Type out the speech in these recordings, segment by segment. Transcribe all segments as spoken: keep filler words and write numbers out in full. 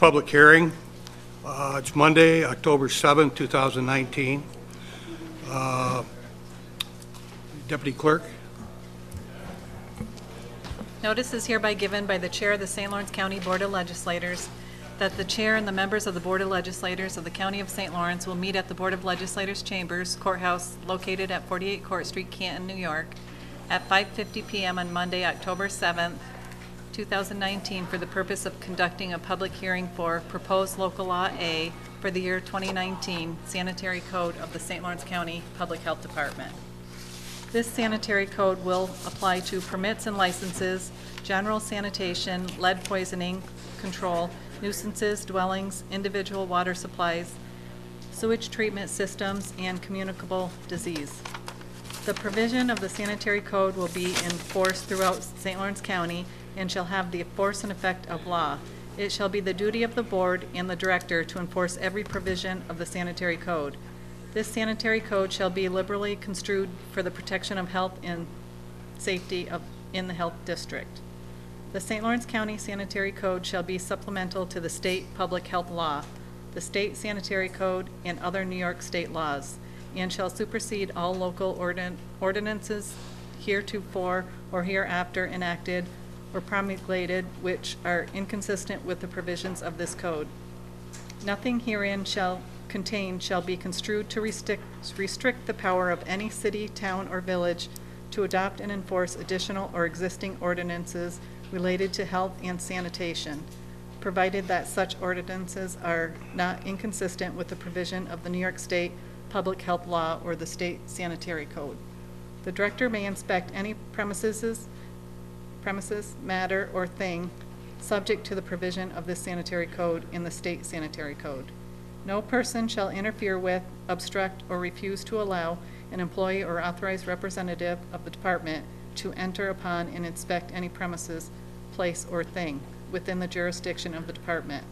public hearing. Uh, It's Monday, October seventh, two thousand nineteen. Uh, Deputy Clerk? Notice is hereby given by the Chair of the Saint Lawrence County Board of Legislators that the Chair and the members of the Board of Legislators of the County of Saint Lawrence will meet at the Board of Legislators Chambers Courthouse located at forty-eight Court Street, Canton, New York, at five fifty p m on Monday, October seventh, two thousand nineteen, for the purpose of conducting a public hearing for Proposed Local Law A for the year twenty nineteen Sanitary Code of the Saint Lawrence County Public Health Department. This sanitary code will apply to permits and licenses, general sanitation, lead poisoning control, nuisances, dwellings, individual water supplies, sewage treatment systems, and communicable disease. The provision of the sanitary code will be in force throughout Saint Lawrence County and shall have the force and effect of law. It shall be the duty of the board and the director to enforce every provision of the sanitary code. This sanitary code shall be liberally construed for the protection of health and safety of, in the health district. The Saint Lawrence County Sanitary Code shall be supplemental to the state public health law, the state sanitary code, and other New York state laws, and shall supersede all local ordin ordinances heretofore or hereafter enacted or promulgated which are inconsistent with the provisions of this code. Nothing herein shall contain shall be construed to restrict, restrict the power of any city, town, or village to adopt and enforce additional or existing ordinances related to health and sanitation, provided that such ordinances are not inconsistent with the provision of the New York State Public Health Law or the State Sanitary Code. The director may inspect any premises, premises, matter, or thing subject to the provision of this sanitary code in the State Sanitary Code. No person shall interfere with, obstruct, or refuse to allow an employee or authorized representative of the department to enter upon and inspect any premises, place, or thing within the jurisdiction of the department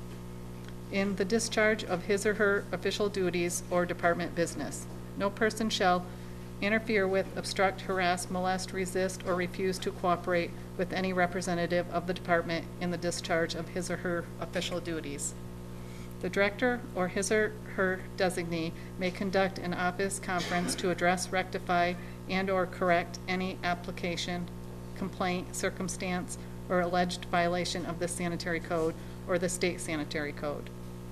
in the discharge of his or her official duties or department business. No person shall interfere with, obstruct, harass, molest, resist, or refuse to cooperate with any representative of the department in the discharge of his or her official duties. The director or his or her designee may conduct an office conference to address, rectify, and or correct any application, complaint, circumstance, or alleged violation of the sanitary code or the state sanitary code.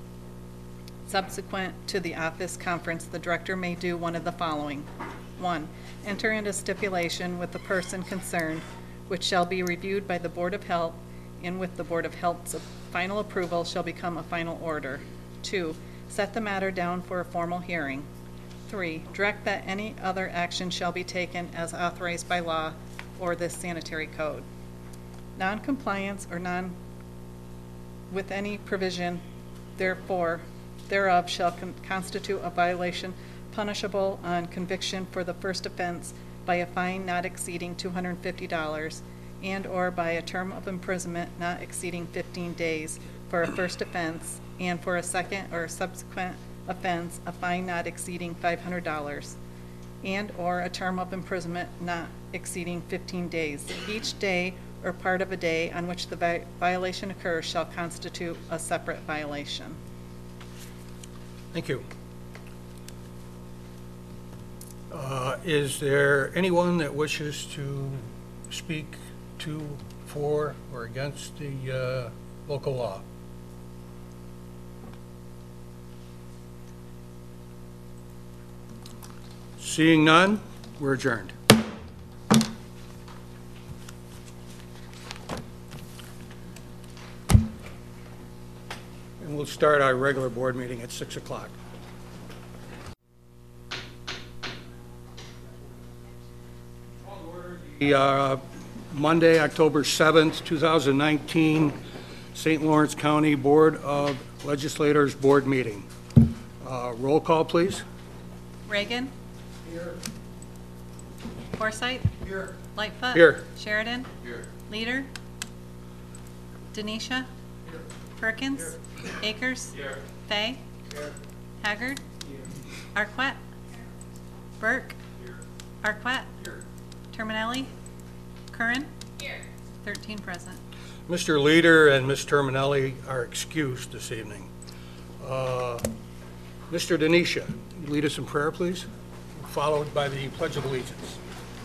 Subsequent to the office conference, the director may do one of the following. One, enter into stipulation with the person concerned, which shall be reviewed by the Board of Health, and with the Board of Health's final approval shall become a final order. Two, set the matter down for a formal hearing. Three, direct that any other action shall be taken as authorized by law or this sanitary code. Non-compliance or non with any provision therefore thereof shall con constitute a violation punishable on conviction for the first offense by a fine not exceeding two hundred fifty dollars and or by a term of imprisonment not exceeding fifteen days for a first offense, and for a second or subsequent offense a fine not exceeding five hundred dollars and or a term of imprisonment not exceeding fifteen days. Each day or part of a day on which the vi violation occurs shall constitute a separate violation. Thank you. Uh, is there anyone that wishes to speak to, for, or against the uh, local law? Seeing none, we're adjourned. And we'll start our regular board meeting at six o'clock. The uh, Monday, October seventh, two thousand nineteen, Saint Lawrence County Board of Legislators Board meeting. Uh, roll call, please. Reagan? Here. Forsythe? Here. Lightfoot? Here. Sheridan? Here. Leader? Denisha? Here. Perkins? Here. Akers? Here. Fay? Here. Haggard? Here. Arquette? Burke? Here. Arquette? Here. Terminelli? Curran? Here. thirteen present. Mister Leader and Miz Terminelli are excused this evening. Uh, Mister Denisha, lead us in prayer, please, followed by the Pledge of Allegiance.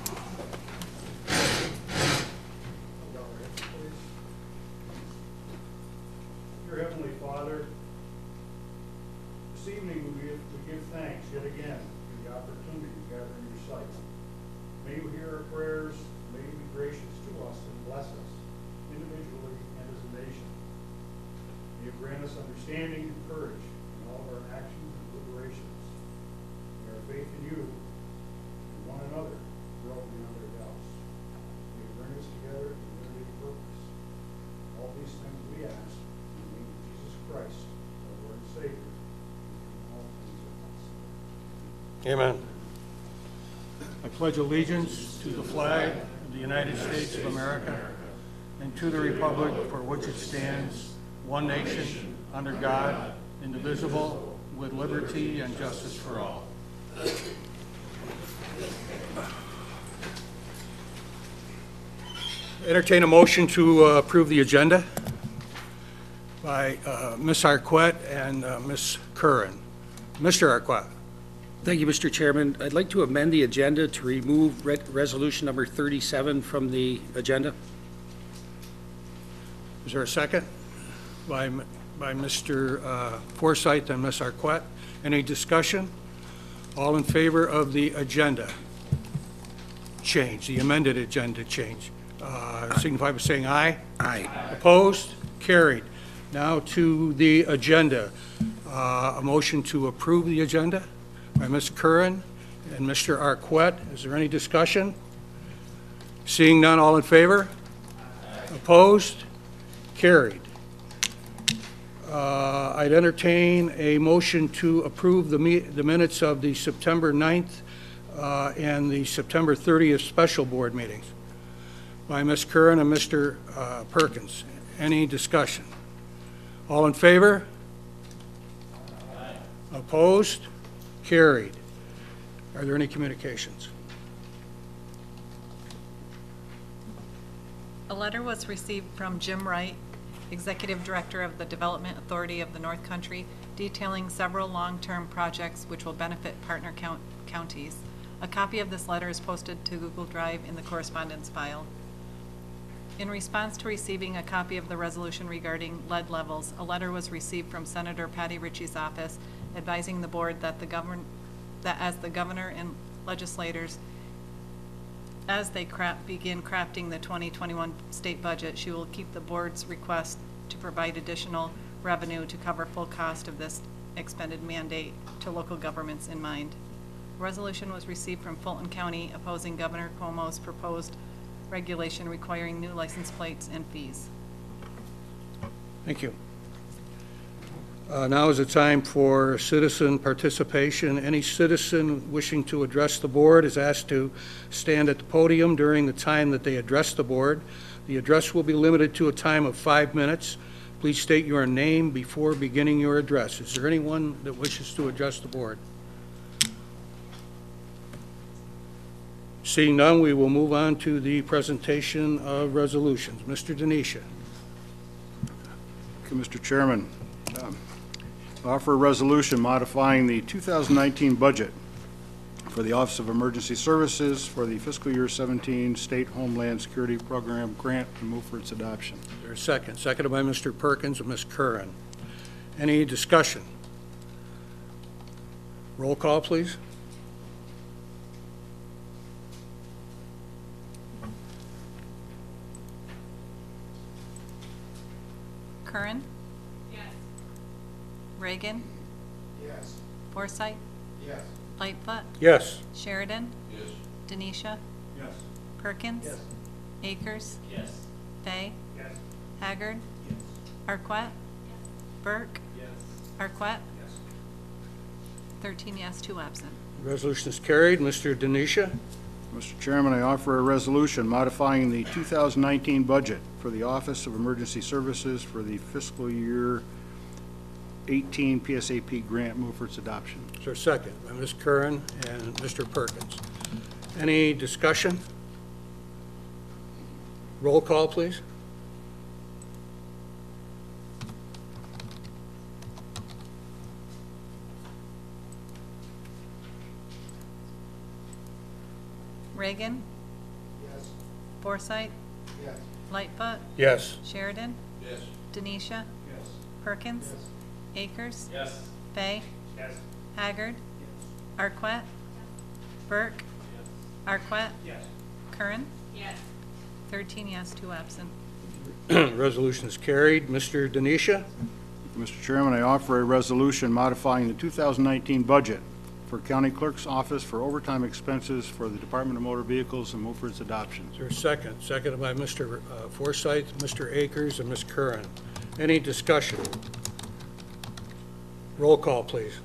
Dear Heavenly Father, this evening we give, we give thanks yet again for the opportunity to gather in your sight. May you hear our prayers, may you be gracious to us and bless us individually and as a nation. May you grant us understanding and courage in all of our actions and deliberations. May our faith in you and one another grow beyond our doubts. May you bring us together in unity of purpose. All these things we ask in the name of Jesus Christ, our Lord and Savior. All things are possible. Amen. I pledge allegiance to the flag of the United States of America and to the republic for which it stands, one nation, under God, indivisible, with liberty and justice for all. Entertain a motion to uh, approve the agenda by uh, Miz Arquette and uh, Miz Curran. Mister Arquette. Thank you, Mister Chairman. I'd like to amend the agenda to remove re- resolution number thirty-seven from the agenda. Is there a second? By, by Mister uh, Forsythe and Miz Arquette. Any discussion? All in favor of the agenda change, the amended agenda change, uh, signify by saying aye. Aye. Opposed? Carried. Now to the agenda. Uh, A motion to approve the agenda by Miz Curran and Mister Arquette. Is there any discussion? Seeing none, all in favor? Opposed? Carried. Uh, I'd entertain a motion to approve the me- the minutes of the September ninth uh, and the September thirtieth special board meetings by Miz Curran and Mister uh, Perkins. Any discussion? All in favor? Opposed? Carried. Are there any communications? A letter was received from Jim Wright, Executive Director of the Development Authority of the North Country, detailing several long-term projects which will benefit partner count- counties. A copy of this letter is posted to Google Drive in the correspondence file. In response to receiving a copy of the resolution regarding lead levels, a letter was received from Senator Patty Ritchie's office advising the board that the govern, that as the governor and legislators, as they craft, begin crafting the twenty twenty-one state budget, she will keep the board's request to provide additional revenue to cover full cost of this expended mandate to local governments in mind. A resolution was received from Fulton County opposing Governor Cuomo's proposed regulation requiring new license plates and fees. Thank you. Uh, Now is the time for citizen participation. Any citizen wishing to address the board is asked to stand at the podium during the time that they address the board. The address will be limited to a time of five minutes. Please state your name before beginning your address. Is there anyone that wishes to address the board? Seeing none, we will move on to the presentation of resolutions. Mister Denisha. Thank you, Mister Chairman. Um, I offer a resolution modifying the two thousand nineteen budget for the Office of Emergency Services for the fiscal year seventeen State Homeland Security Program grant and move for its adoption. Is there a second? Seconded by Mister Perkins and Miz Curran. Any discussion? Roll call, please. Curran? Yes. Reagan? Yes. Forsythe? Yes. Lightfoot? Yes. Sheridan? Yes. Denisha? Yes. Perkins? Yes. Akers? Yes. Fay? Yes. Haggard? Yes. Arquette? Burke? Yes. Arquette? Yes. thirteen yes, two absent. Resolution is carried. Mister Denisha. Mister Chairman, I offer a resolution modifying the two thousand nineteen budget for the Office of Emergency Services for the fiscal year eighteen P S A P grant. Move for its adoption. Is there a second? By Miz Curran and Mister Perkins. Any discussion? Roll call, please. Reagan, Yes. Forsythe, Yes. Lightfoot, Yes. Sheridan, Yes. Denisha, Yes. Perkins, Akers, Yes. Fay, Yes. Haggard, Arquette, Burke, Arquette, Yes. Curran, Yes. thirteen yes, two absent. Resolution is carried. Mister Denisha? Mister Chairman, I offer a resolution modifying the two thousand nineteen budget for County Clerk's Office for overtime expenses for the Department of Motor Vehicles and move for its adoption. Is there a second? Seconded by Mister uh, Forsythe, Mister Akers, and Miz Curran. Any discussion? Roll call, please.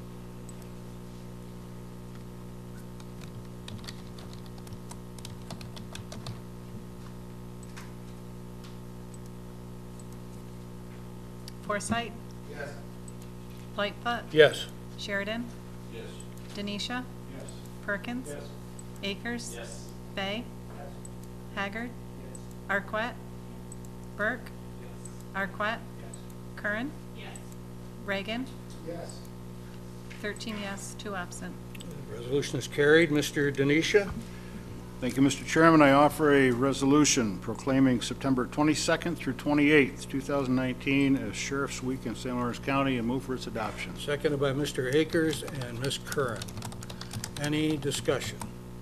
Forsythe, Yes. Lightfoot, Yes. Sheridan, Yes. Denisha, Yes. Perkins, Yes. Akers, Yes. Fay, Yes. Haggard, Yes. Arquette, Burke, Arquette, Yes. Curran, Yes. Reagan, Yes. thirteen yes, two absent. Resolution is carried. Mister Denisha? Thank you, Mister Chairman. I offer a resolution proclaiming September twenty-second through twenty-eighth, two thousand nineteen as Sheriff's Week in Saint Lawrence County and move for its adoption. Seconded by Mister Akers and Miz Curran. Any discussion?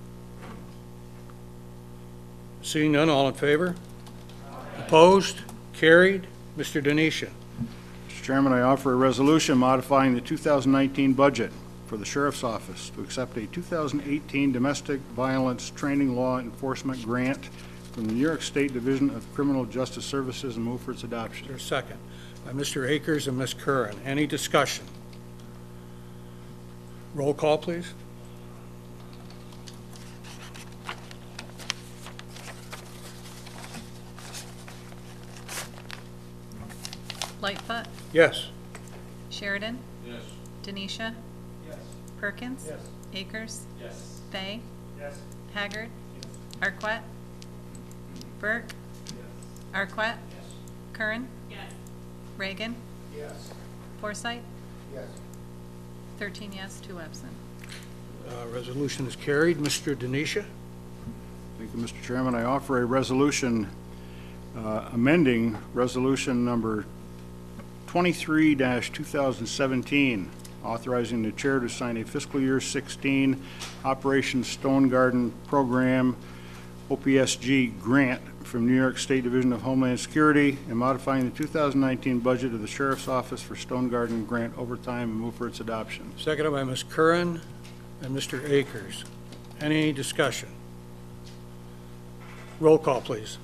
Seeing none, all in favor? Opposed? Carried. Mister Denisha? Mister Chairman, I offer a resolution modifying the two thousand nineteen budget for the Sheriff's Office to accept a two thousand eighteen Domestic Violence Training Law Enforcement Grant from the New York State Division of Criminal Justice Services and move for its Is adoption. there a second? By Mister Akers and Miz Curran. Any discussion? Roll call, please. Lightfoot, Yes. Sheridan, Yes. Denisha, Yes. Perkins, Yes. Akers, Yes. Fay, Yes. Haggard, Arquette, Burke, Yes. Arquette, Yes. Curran, Yes. Reagan, Yes. Forsythe, Yes. thirteen yes, two absent. Uh, Resolution is carried. Mister Denisha? Thank you, Mister Chairman. I offer a resolution uh, amending Resolution Number twenty-three two thousand seventeen, authorizing the chair to sign a fiscal year sixteen Operation Stone Garden Program, O P S G grant from New York State Division of Homeland Security, and modifying the two thousand nineteen budget of the Sheriff's Office for Stone Garden grant overtime and move for its adoption. Seconded by Miz Curran and Mister Akers. Any discussion? Roll call, please.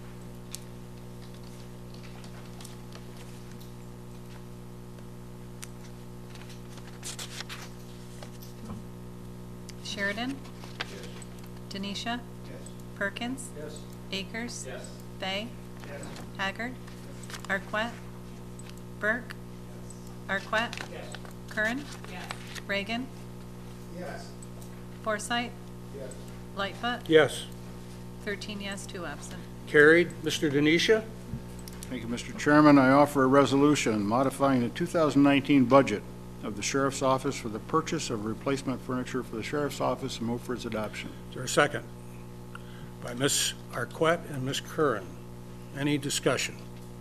Sheridan, Denisha, Yes. Perkins, Yes. Akers, Yes. Fay, Yes. Haggard, Arquette, Burke, Arquette, Yes. Curran, Yes. Reagan, Yes. Forsythe, Yes. Lightfoot, Yes. thirteen yes, two absent. Carried. Mister Denisha? Thank you, Mister Chairman. I offer a resolution modifying the two thousand nineteen budget of the Sheriff's Office for the purchase of replacement furniture for the Sheriff's Office and move for its adoption. Is there a second? By Miz Arquette and Miz Curran. Any discussion?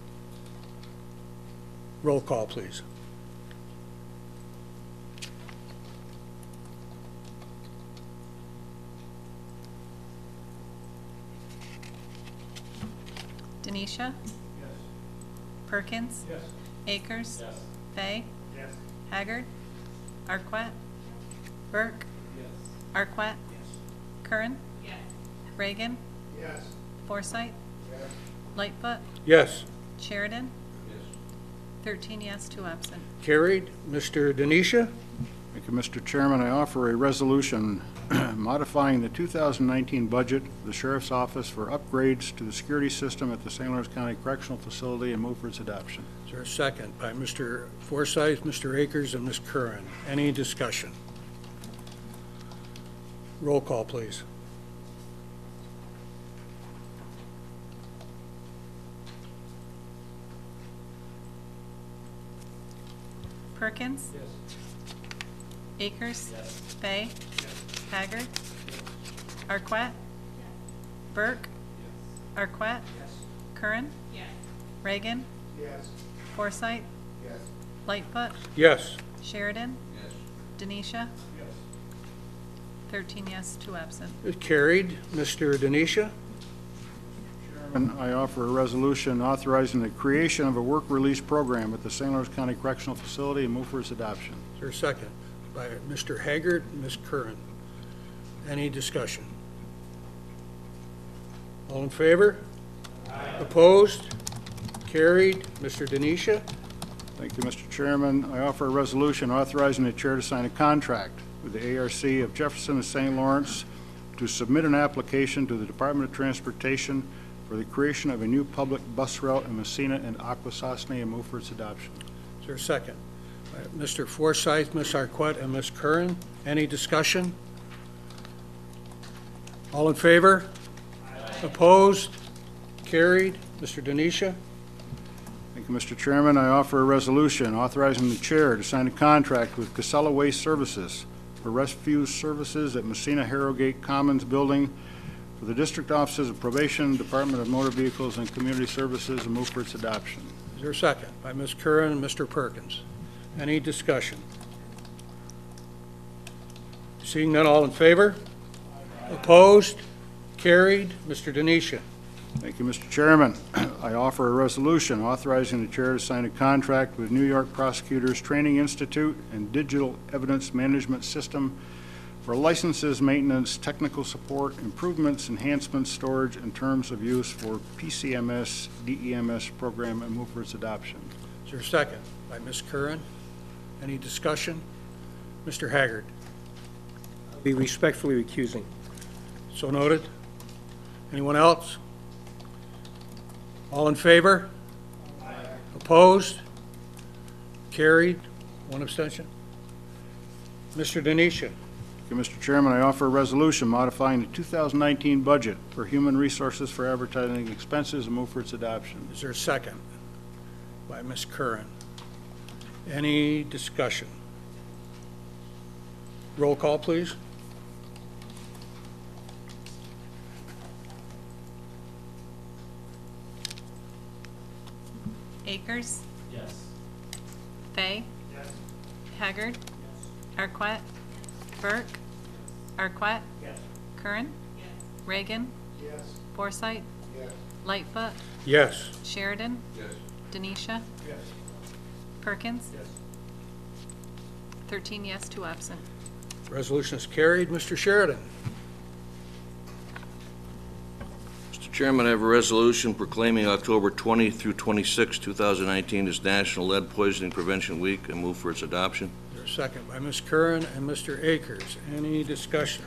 Roll call, please. Denisha, Yes. Perkins, Yes. Akers, Yes. Fay, Yes. Haggard, Arquette, Burke, Yes. Arquette, Yes. Curran, Yes. Reagan, Yes. Forsythe, Yes. Lightfoot, Yes. Sheridan, Yes. thirteen yes, two absent. Carried. Mister Denisha? Thank you, Mister Chairman. I offer a resolution modifying the two thousand nineteen budget of the Sheriff's Office for upgrades to the security system at the Saint Lawrence County Correctional Facility and move for its adoption. Is there a second? By Mister Forsythe, Mister Akers, and Miz Curran. Any discussion? Roll call, please. Perkins, Yes. Akers, Yes. Fay, Haggard, Arquette? Burke? Arquette? Curran? Reagan? Forsythe? Lightfoot? Yes. Sheridan? Denisha? Thirteen yes, two absent. Carried. Mister Denisha? Chairman, I offer a resolution authorizing the creation of a work release program at the Saint Lawrence County Correctional Facility and move for its adoption. Is there a second? By Mister Haggard and Miz Curran. Any discussion? All in favor? Opposed? Carried. Mister Denisha? Thank you, Mister Chairman. I offer a resolution authorizing the chair to sign a contract with the A R C of Jefferson and Saint Lawrence to submit an application to the Department of Transportation for the creation of a new public bus route in Messina and Akwesasne and move for its adoption. Is there a second? By Mister Forsythe, Miz Arquette, and Miz Curran. Any discussion? All in favor? Opposed? Carried. Mister Denisha? Thank you, Mister Chairman. I offer a resolution authorizing the chair to sign a contract with Casella Waste Services for refuse services at Messina Harrogate Commons Building for the District Offices of Probation, Department of Motor Vehicles, and Community Services, and move for its adoption. Is there a second? By Miz Curran and Mister Perkins. Any discussion? Seeing none, all in favor? Opposed? Carried. Mister Denisha? Thank you, Mister Chairman. I offer a resolution authorizing the chair to sign a contract with New York Prosecutors Training Institute and Digital Evidence Management System for licenses, maintenance, technical support, improvements, enhancements, storage, and terms of use for P C M S, D E M S program, and move for its adoption. Is there a second? By Miz Curran. Any discussion? Mister Haggard? Be respectfully recusing. So noted. Anyone else? All in favor? Opposed? Carried. One abstention. Mister Denisha? Thank you, Mister Chairman. I offer a resolution modifying the two thousand nineteen budget for human resources for advertising expenses and move for its adoption. Is there a second? By Miz Curran. Any discussion? Roll call, please. Akers? Yes. Fay? Yes. Haggard? Yes. Arquette? Burke? Arquette? Yes. Curran? Yes. Reagan? Yes. Forsythe? Yes. Lightfoot? Yes. Sheridan? Yes. Denisha? Yes. Perkins? Yes. Thirteen yes, two absent. Resolution is carried. Mister Sheridan? Mister Chairman, I have a resolution proclaiming October twentieth through twenty-sixth, two thousand nineteen as National Lead Poisoning Prevention Week and move for its adoption. Is there a second? By Miz Curran and Mister Akers. Any discussion?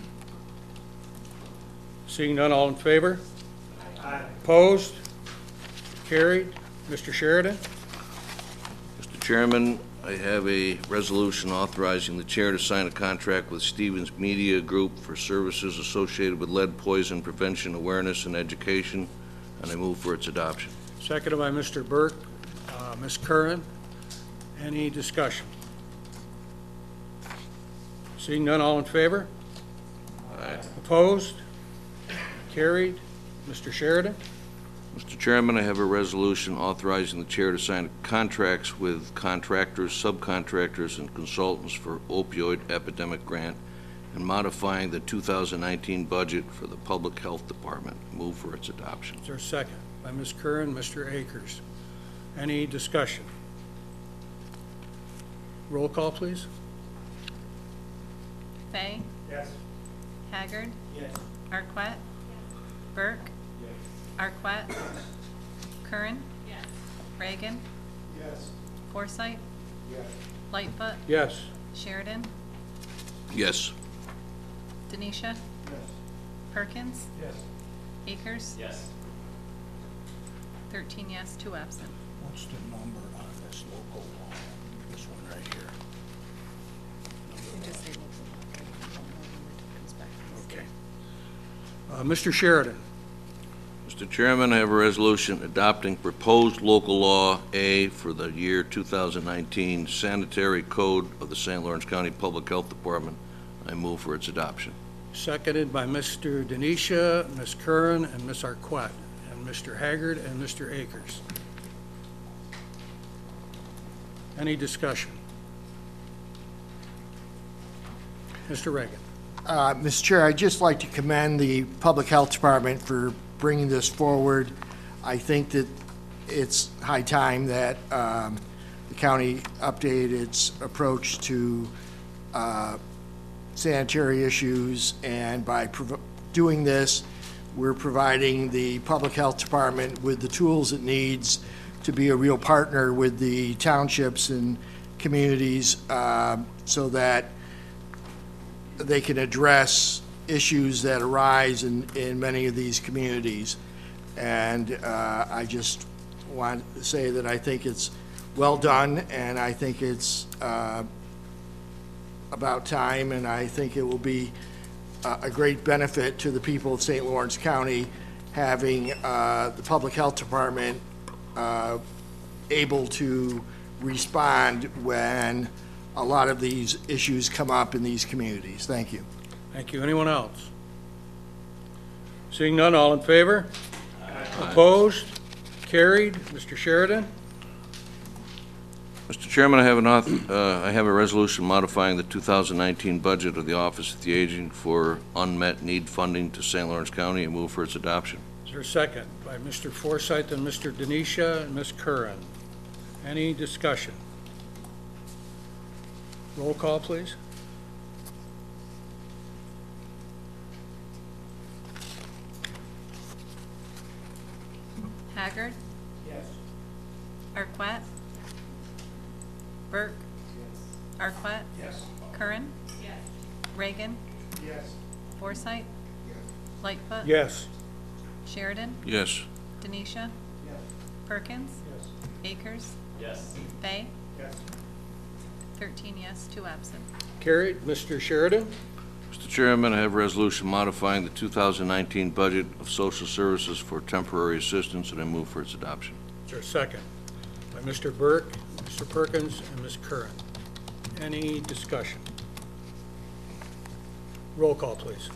Seeing none, all in favor? Aye. Opposed? Carried. Mister Sheridan? Mister Chairman, I have a resolution authorizing the chair to sign a contract with Stevens Media Group for services associated with lead poison prevention awareness and education, and I move for its adoption. Seconded by Mister Burke. Uh, Miz Curran? Any discussion? Seeing none, all in favor? Aye. Opposed? Carried. Mister Sheridan? Mister Chairman, I have a resolution authorizing the chair to sign contracts with contractors, subcontractors, and consultants for opioid epidemic grant and modifying the two thousand nineteen budget for the Public Health Department. Move for its adoption. Is there a second? By Miz Curran, Mister Akers. Any discussion? Roll call, please. Fay? Yes. Haggard? Yes. Arquette? Burke? Arquette? Curran? Yes. Reagan? Yes. Forsythe? Yes. Lightfoot? Yes. Sheridan? Yes. Denisha? Yes. Perkins? Yes. Akers? Yes. Thirteen yes, two absent. What's the number on this local law? This one right here. Okay. Uh, Mister Sheridan? Mister Chairman, I have a resolution adopting proposed local law A for the year two thousand nineteen sanitary code of the Saint Lawrence County Public Health Department. I move for its adoption. seconded by Mister Denisha, Miz Curran, and Miz Arquette, and Mister Haggard and Mister Akers. Any discussion? Mister Reagan. Uh, Mister Chair, I'd just like to commend the Public Health Department for bringing this forward. I think that it's high time that um, the county update its approach to uh, sanitary issues, and by prov- doing this, we're providing the Public Health Department with the tools it needs to be a real partner with the townships and communities uh, so that they can address issues that arise in, in many of these communities. And uh, I just want to say that I think it's well done, and I think it's uh, about time, and I think it will be uh, a great benefit to the people of Saint Lawrence County having uh, the Public Health Department uh, able to respond when a lot of these issues come up in these communities. Thank you. Thank you. Anyone else? Seeing none, all in favor? Aye. Opposed? Carried. Mister Sheridan? Mister Chairman, I have an auth, uh, I have a resolution modifying the two thousand nineteen budget of the Office of the Aging for unmet need funding to Saint Lawrence County and move for its adoption. Is there a second? By Mister Forsythe and Mister Denisha and Miz Curran. Any discussion? Roll call, please. Haggard. Yes. Arquette. Burke. Yes. Arquette. Yes. Curran. Yes. Reagan. Yes. Forsythe. Lightfoot. Yes. Sheridan. Yes. Denisha. Yes. Perkins. Yes. Akers. Yes. Fay. Yes. thirteen yes, two absent. Carried. Mister Sheridan? Mister Chairman, I have a resolution modifying the two thousand nineteen budget of social services for temporary assistance, and I move for its adoption. Is there a second? By Mister Burke, Mister Perkins, and Miz Curran. Any discussion? Roll call, please.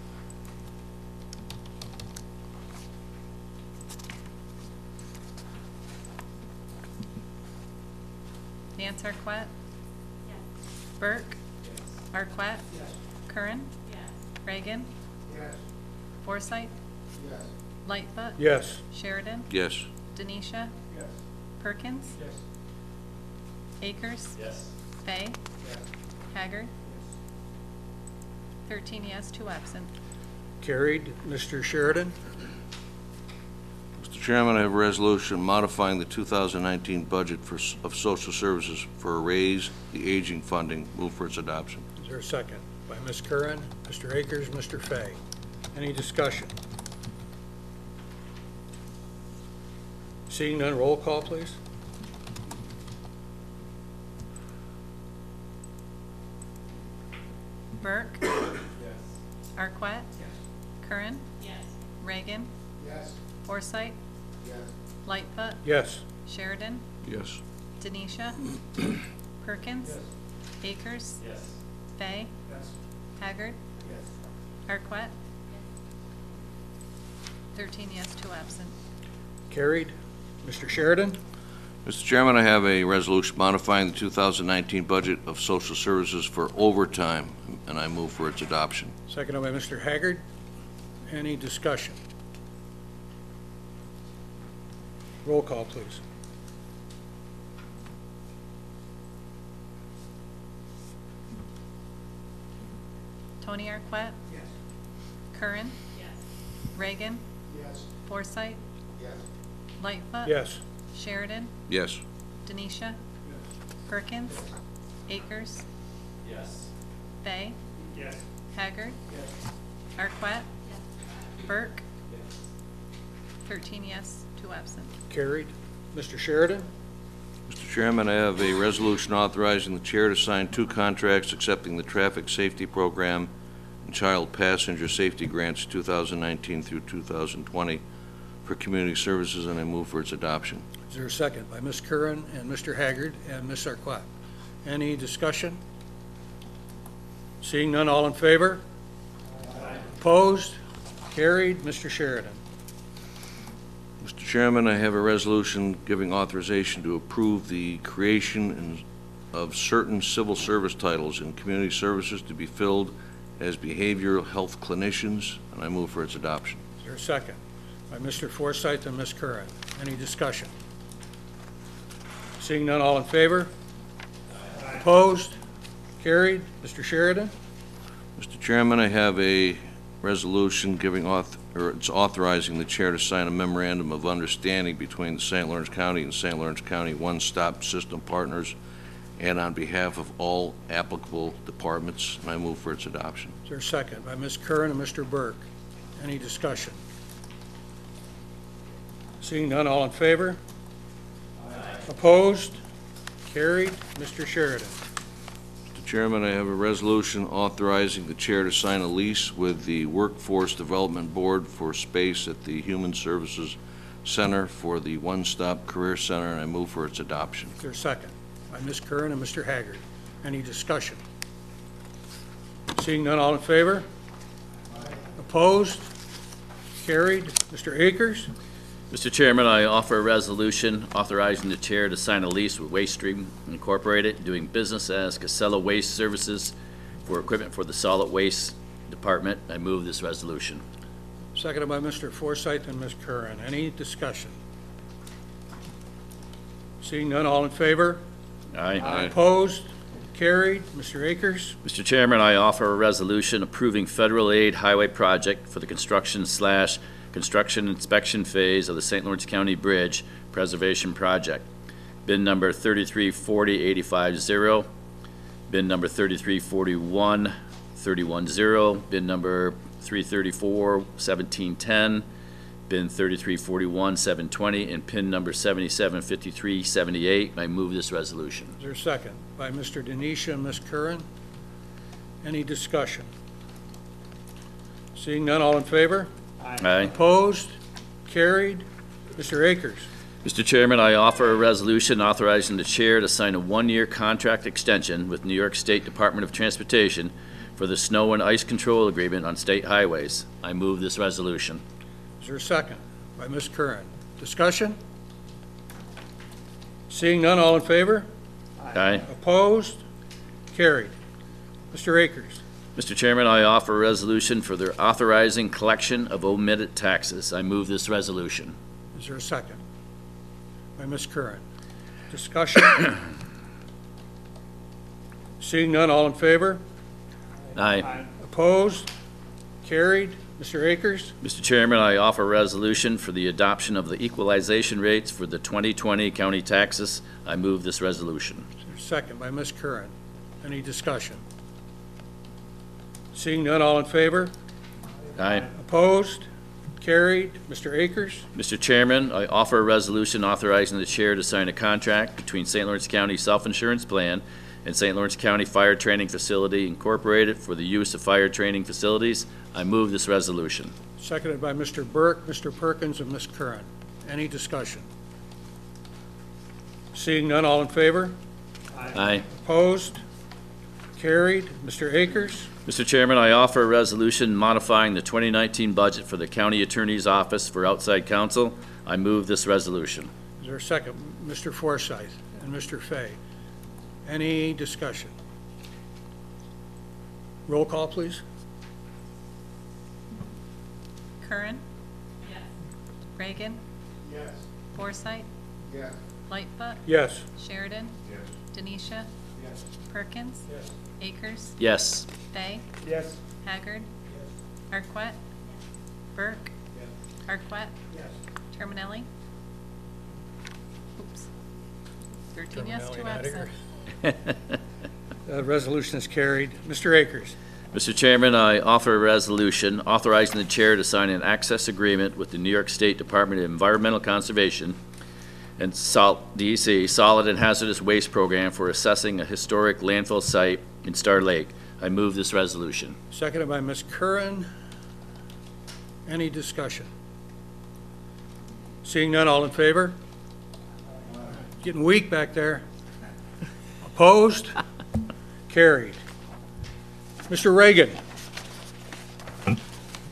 Nance Arquette. Burke. Arquette. Curran. Reagan. Yes. Forsythe. Yes. Lightfoot. Yes. Sheridan. Yes. Denisha. Yes. Perkins. Yes. Akers. Yes. Fay. Yes. Haggard. thirteen yes, two absent. Carried. Mister Sheridan? Mister Chairman, I have a resolution modifying the two thousand nineteen budget for, s- of social services for a raise the aging funding. Move for its adoption. Is there a second? By Miz Curran, Mister Akers, Mister Fay. Any discussion? Seeing none, roll call, please. Burke. Yes. Arquette. Yes. Curran. Reagan. Yes. Forsythe. Yes. Lightfoot. Yes. Sheridan. Yes. Denisha. Perkins. Yes. Akers. Yes. Fay. Yes. Haggard. Yes. Arquette. thirteen yes, two absent. Carried. Mister Sheridan? Mister Chairman, I have a resolution modifying the two thousand nineteen budget of social services for overtime, and I move for its adoption. Seconded by Mister Haggard. Any discussion? Roll call, please. Tony Arquette. Yes. Curran. Reagan. Yes. Forsythe. Yes. Lightfoot. Yes. Sheridan. Yes. Denisha. Perkins. Akers. Yes. Fay. Yes. Haggard. Yes. Arquette. Burke. Yes. thirteen yes, two absent. Carried. Mister Sheridan? Mister Chairman, I have a resolution authorizing the chair to sign two contracts accepting the traffic safety program and child passenger safety grants two thousand nineteen through two thousand twenty for community services, and I move for its adoption. Is there a second? By Miz Curran and Mister Haggard and Miz Arquette. Any discussion? Seeing none, all in favor? Opposed? Carried. Mister Sheridan. Mister Chairman, I have a resolution giving authorization to approve the creation and- of certain civil service titles in community services to be filled as behavioral health clinicians, and I move for its adoption. Is there a second? By Mister Forsyth and Miz Curran. Any discussion? Seeing none, all in favor? Opposed? Carried. Mister Sheridan. Mister Chairman, I have a resolution giving auth, or it's authorizing the chair to sign a memorandum of understanding between the Saint Lawrence County and Saint Lawrence County One-Stop System Partners and on behalf of all applicable departments, and I move for its adoption. Is there a second? By Miz Curran and Mister Burke. Any discussion? Seeing none, all in favor? Opposed? Carried. Mister Sheridan. Mister Chairman, I have a resolution authorizing the chair to sign a lease with the Workforce Development Board for space at the Human Services Center for the One-Stop Career Center, and I move for its adoption. Is there a second? By Miz Curran and Mister Haggard. Any discussion? Seeing none, all in favor? Opposed? Carried. Mister Akers. Mister Chairman, I offer a resolution authorizing the chair to sign a lease with Waste Stream Incorporated, doing business as Casella Waste Services for equipment for the Solid Waste Department. I move this resolution. Seconded by Mister Forsyth and Miz Curran. Any discussion? Seeing none, all in favor? Aye. Opposed? Carried. Mister Akers. Mister Chairman, I offer a resolution approving federal aid highway project for the construction slash construction inspection phase of the Saint Lawrence County Bridge Preservation Project. Bin number thirty-three forty eighty-five zero, bin number thirty-three forty-one thirty-one zero, bin number three thirty-four seventeen ten, bin thirty-three forty-one seven twenty, and pin number seventy-seven fifty-three seventy-eight. I move this resolution. Is there a second? By Mister Denisha and Miz Curran. Any discussion? Seeing none, all in favor? Aye. Opposed? Carried. Mister Akers. Mister Chairman, I offer a resolution authorizing the chair to sign a one-year contract extension with New York State Department of Transportation for the snow and ice control agreement on state highways. I move this resolution. Is there a second? By Miz Curran. Discussion? Seeing none, all in favor? Aye. Opposed? Carried. Mister Akers. Mister Chairman, I offer a resolution for the authorizing collection of omitted taxes. I move this resolution. Is there a second? By Miz Curran. Discussion? Seeing none, all in favor? Aye. Opposed? Carried. Mister Akers. Mister Chairman, I offer a resolution for the adoption of the equalization rates for the twenty twenty county taxes. I move this resolution. Is there a second? By Miz Curran. Any discussion? Seeing none, all in favor? Aye. Opposed? Carried. Mister Akers. Mister Chairman, I offer a resolution authorizing the chair to sign a contract between Saint Lawrence County Self-Insurance Plan and Saint Lawrence County Fire Training Facility Incorporated for the use of fire training facilities. I move this resolution. Seconded by Mister Burke, Mister Perkins, and Miz Curran. Any discussion? Seeing none, all in favor? Aye. Opposed? Carried. Mister Akers. Mister Chairman, I offer a resolution modifying the twenty nineteen budget for the County Attorney's Office for outside counsel. I move this resolution. Is there a second? Mister Forsyth and Mister Fay. Any discussion? Roll call, please. Curran? Yes. Reagan? Yes. Forsyth? Yes. Lightfoot? Yes. Sheridan? Yes. Denisha? Yes. Perkins? Yes. Akers? Yes. Fay? Yes. Haggard? Arquette? Burke? Arquette? Yes. Terminelli? Oops. Thirteen yes, two Terminelli, absent. Nottinger. Uh, Resolution is carried. Mister Akers. Mister Chairman, I offer a resolution authorizing the chair to sign an access agreement with the New York State Department of Environmental Conservation and Sol- D E C Solid and Hazardous Waste Program for assessing a historic landfill site in Star Lake. I move this resolution. Seconded by Miz Curran. Any discussion? Seeing none, all in favor? Getting weak back there. Opposed? Carried. Mister Reagan.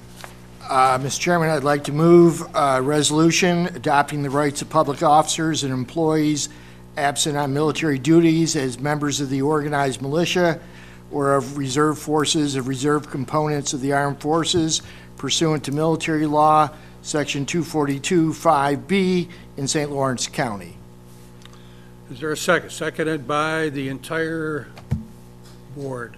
Uh, Mister Chairman, I'd like to move a resolution adopting the rights of public officers and employees absent on military duties as members of the organized militia or of reserve forces of reserve components of the armed forces pursuant to military law, Section two forty-two five B in Saint Lawrence County. Is there a second? Seconded by the entire board.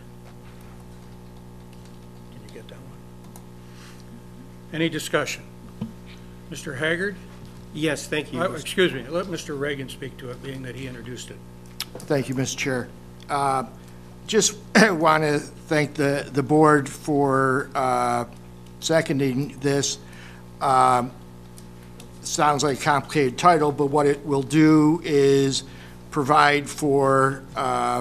Can you get that one? Any discussion? Mister Haggard? Yes, thank you. Uh, Excuse me, let Mister Reagan speak to it, being that he introduced it. Thank you, Mister Chair. Uh, Just want to thank the, the board for uh, seconding this. Um, Sounds like a complicated title, but what it will do is provide for uh,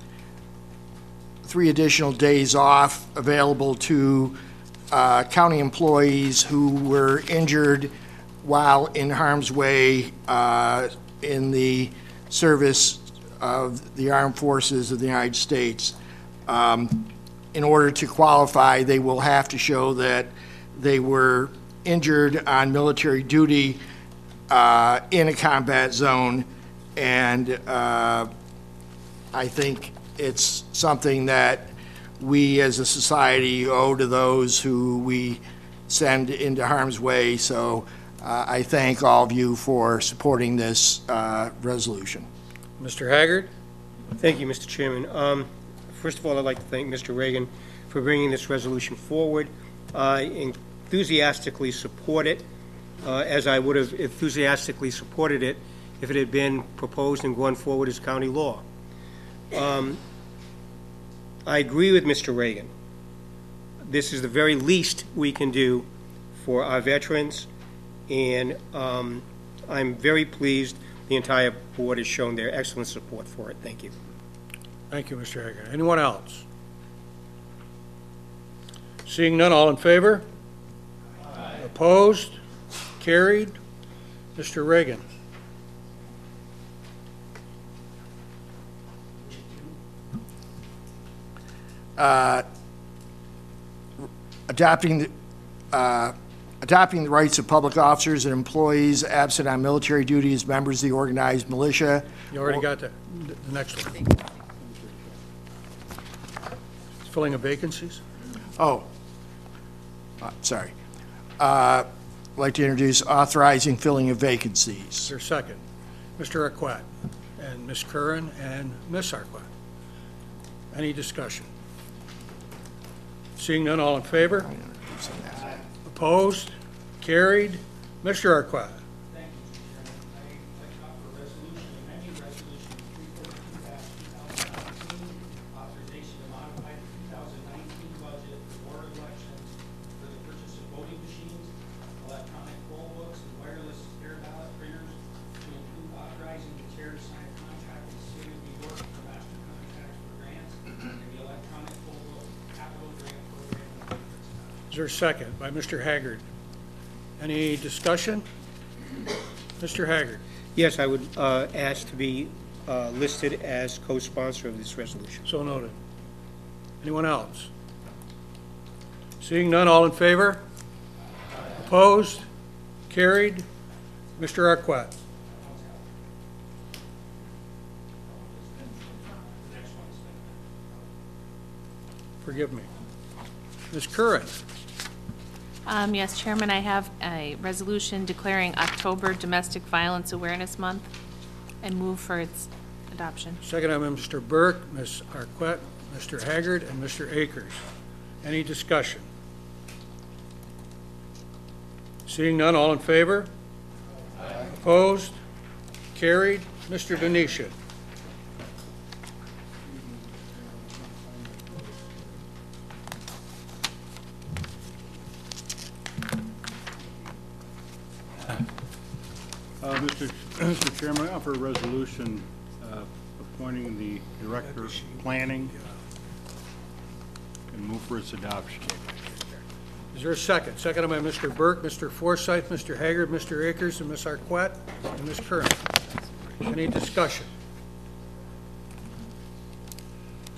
three additional days off available to uh, county employees who were injured while in harm's way uh, in the service of the armed forces of the United States. Um, in order to qualify, they will have to show that they were injured on military duty uh, in a combat zone, and uh, I think it's something that we as a society owe to those who we send into harm's way. So uh, I thank all of you for supporting this uh, resolution. Mister Haggard? Thank you, Mister Chairman. Um, First of all, I'd like to thank Mister Reagan for bringing this resolution forward. I enthusiastically support it, uh, as I would have enthusiastically supported it if it had been proposed and gone forward as county law. Um, I agree with Mister Reagan. This is the very least we can do for our veterans, and um, I'm very pleased the entire board has shown their excellent support for it. Thank you. Thank you, Mister Haggard. Anyone else? Seeing none, all in favor? Aye. Opposed? Carried? Mister Reagan? Uh, adopting the uh, adopting the rights of public officers and employees absent on military duty as members of the organized militia. You already got the, the next one. Filling of vacancies? Oh, uh, sorry. Uh, I'd like to introduce authorizing filling of vacancies. Is there a second? Mister Arquette and Miz Curran and Miz Arquette. Any discussion? Seeing none, all in favor? Opposed? Carried? Mister Arquette? Thank you, Mister Chairman. I'd like to offer a resolution, amending resolution three forty-two two thousand nineteen, authorization to modify the two thousand nineteen budget for board elections for the purchase of voting machines, electronic poll books, and wireless air ballot printers to include authorizing the chair to sign a contract with the city of New York for master contracts for grants and the electronic poll book capital grant program. Is there a second by Mister Haggard? Any discussion? Mister Haggard? Yes, I would uh, ask to be uh, listed as co-sponsor of this resolution. So noted. Anyone else? Seeing none, all in favor? Opposed? Carried? Mister Arquette? Forgive me. Miz Curran? Um, yes, Chairman, I have a resolution declaring October Domestic Violence Awareness Month and move for its adoption. Second, I'm Mister Burke, Miz Arquette, Mister Haggard, and Mister Akers. Any discussion? Seeing none, all in favor? Aye. Opposed? Carried? Mister Venetian? Uh, Mister Mister Chairman, I offer a resolution uh, appointing the Director of Planning and move for its adoption. Is there a second? Second by Mister Burke, Mister Forsyth, Mister Haggard, Mister Akers, and Miz Arquette, and Miz Curran. Any discussion?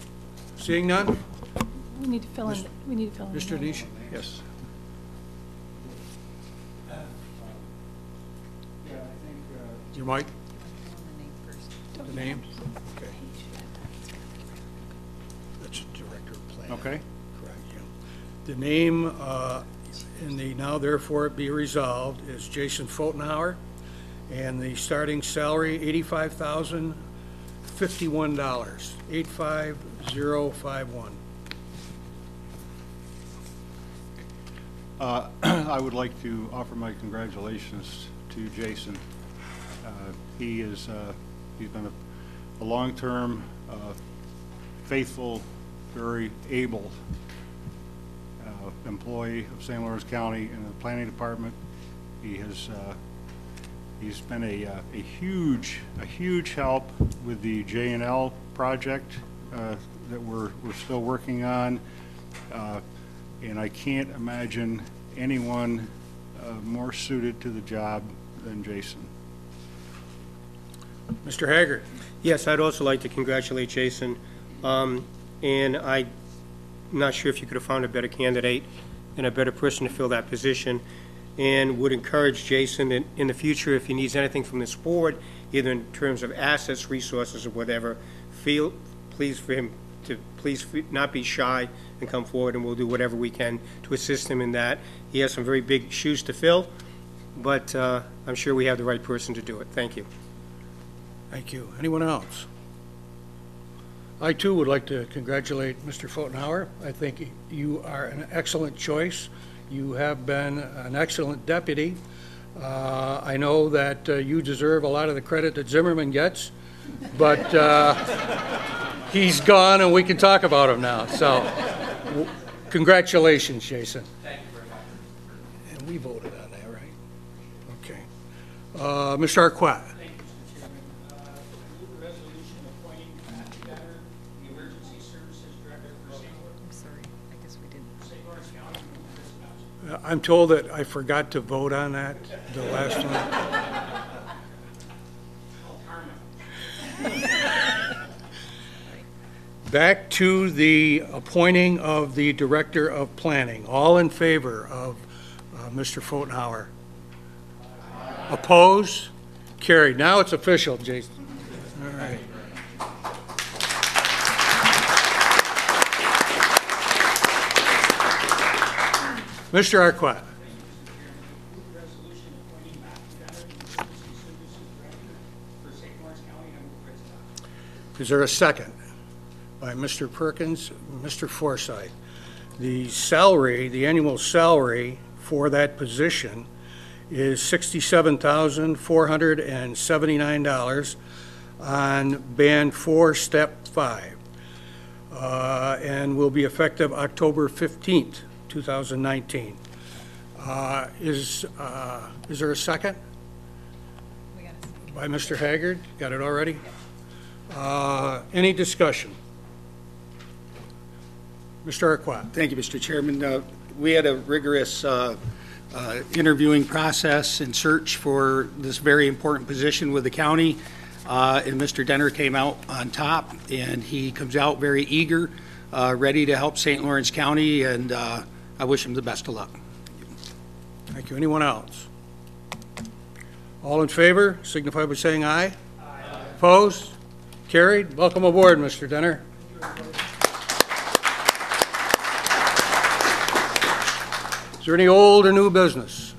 Seeing none? We need to fill in, we need to fill in. Mister Venetian? Yes. Your mic? The name? Okay. That's Director of Planning. Okay. Correct, yeah. The name, uh, in the now therefore it be resolved, is Jason Fotenhauer, and the starting salary, eighty-five thousand fifty-one dollars, eight five zero five one. Uh, I would like to offer my congratulations to Jason. Uh, He is, uh, he's been a, a long-term, uh, faithful, very able uh, employee of Saint Lawrence County in the planning department. He has, uh, he's been a, uh, a huge, a huge help with the J and L project uh, that we're, we're still working on. Uh, And I can't imagine anyone uh, more suited to the job than Jason. Mister Haggard? Yes, I'd also like to congratulate Jason. Um, And I'm not sure if you could have found a better candidate and a better person to fill that position, and would encourage Jason in, in the future, if he needs anything from this board, either in terms of assets, resources, or whatever, feel, please for him to please not be shy and come forward, and we'll do whatever we can to assist him in that. He has some very big shoes to fill, but uh, I'm sure we have the right person to do it. Thank you. Thank you. Anyone else? I, too, would like to congratulate Mister Fotenhauer. I think you are an excellent choice. You have been an excellent deputy. Uh, I know that uh, you deserve a lot of the credit that Zimmerman gets, but uh, he's gone and we can talk about him now. So, w- congratulations, Jason. Thank you very much. And we voted on that, right? Okay. Uh, Mister Arquette. Thank you, Mister Chairman. Uh, I move a resolution appointing Matthew Benner, the Emergency Services Director for Saint Lawrence- I'm sorry, I guess we didn't. Saint Lawrence County, and Chris Johnson. Uh, I'm told that I forgot to vote on that, the last one. Oh, Carmen. Back to the appointing of the Director of Planning. All in favor of uh, Mister Fotenhauer? Opposed? Carried. Now it's official, Jason. All right. Mister Arquette. Resolution appointing Matthew Benner, the Emergency Services Director for Saint Lawrence County, and Chris Johnson. Is there a second? By Mister Perkins, Mister Forsythe. The salary, the annual salary for that position is sixty-seven thousand four hundred seventy-nine dollars on Band four, Step five, uh, and will be effective October fifteenth, two thousand nineteen. Uh, Is, uh, is there a second? We got a- By Mister Haggard? Got it already? Uh, Any discussion? Mister Arquette. Thank you, Mister Chairman. Uh, We had a rigorous uh, uh, interviewing process and search for this very important position with the county, uh, and Mister Denner came out on top, and he comes out very eager, uh, ready to help Saint Lawrence County, and uh, I wish him the best of luck. Thank you. Anyone else? All in favor, signify by saying aye. Aye. Opposed? Carried. Welcome aboard, Mister Denner. Is there any old or new business?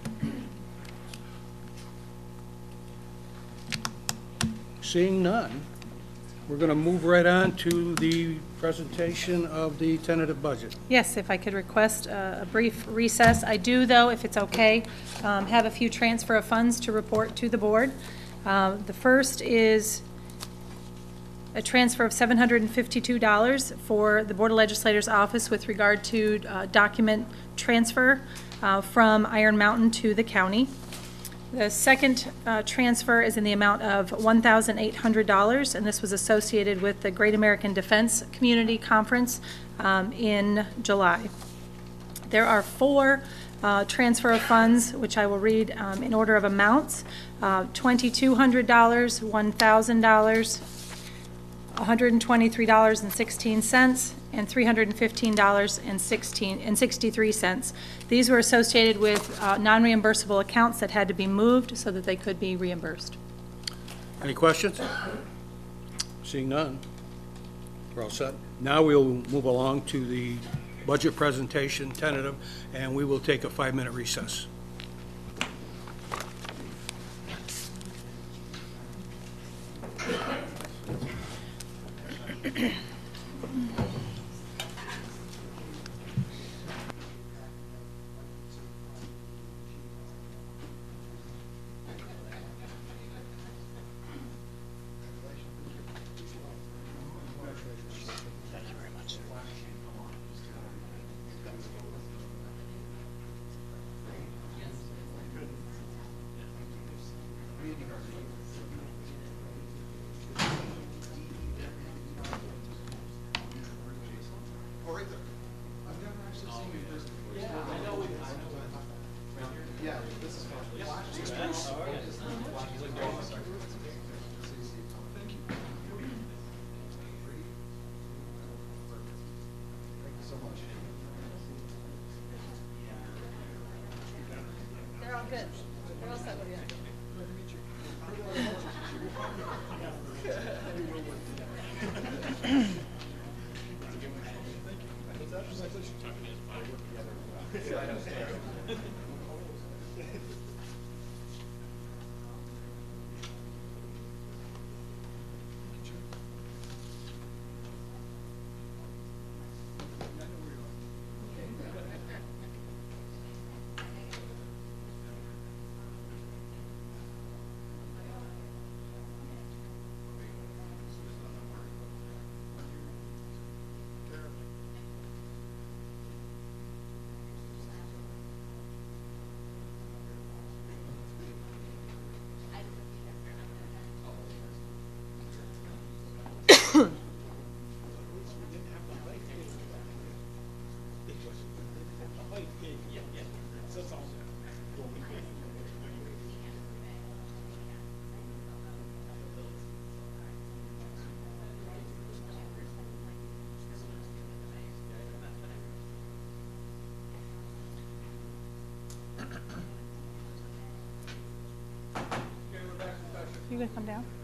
Seeing none, we're going to move right on to the presentation of the tentative budget. Yes, if I could request a a brief recess. I do, though, if it's okay, um, have a few transfer of funds to report to the board. Uh, The first is a transfer of seven hundred fifty-two dollars for the Board of Legislators' office with regard to uh, document transfer uh, from Iron Mountain to the county. The second uh, transfer is in the amount of one thousand eight hundred dollars, and this was associated with the Great American Defense Community Conference um, in July. There are four uh, transfer of funds, which I will read um, in order of amounts. Uh, twenty-two hundred dollars, one thousand dollars, one hundred twenty-three dollars and sixteen cents, and three hundred fifteen dollars and sixteen and sixty-three cents. These were associated with uh, non-reimbursable accounts that had to be moved so that they could be reimbursed. Any questions? Seeing none, we're all set. Now we'll move along to the budget presentation, tentative, and we will take a five-minute recess. They're all good. They're all set with you. You gonna come down?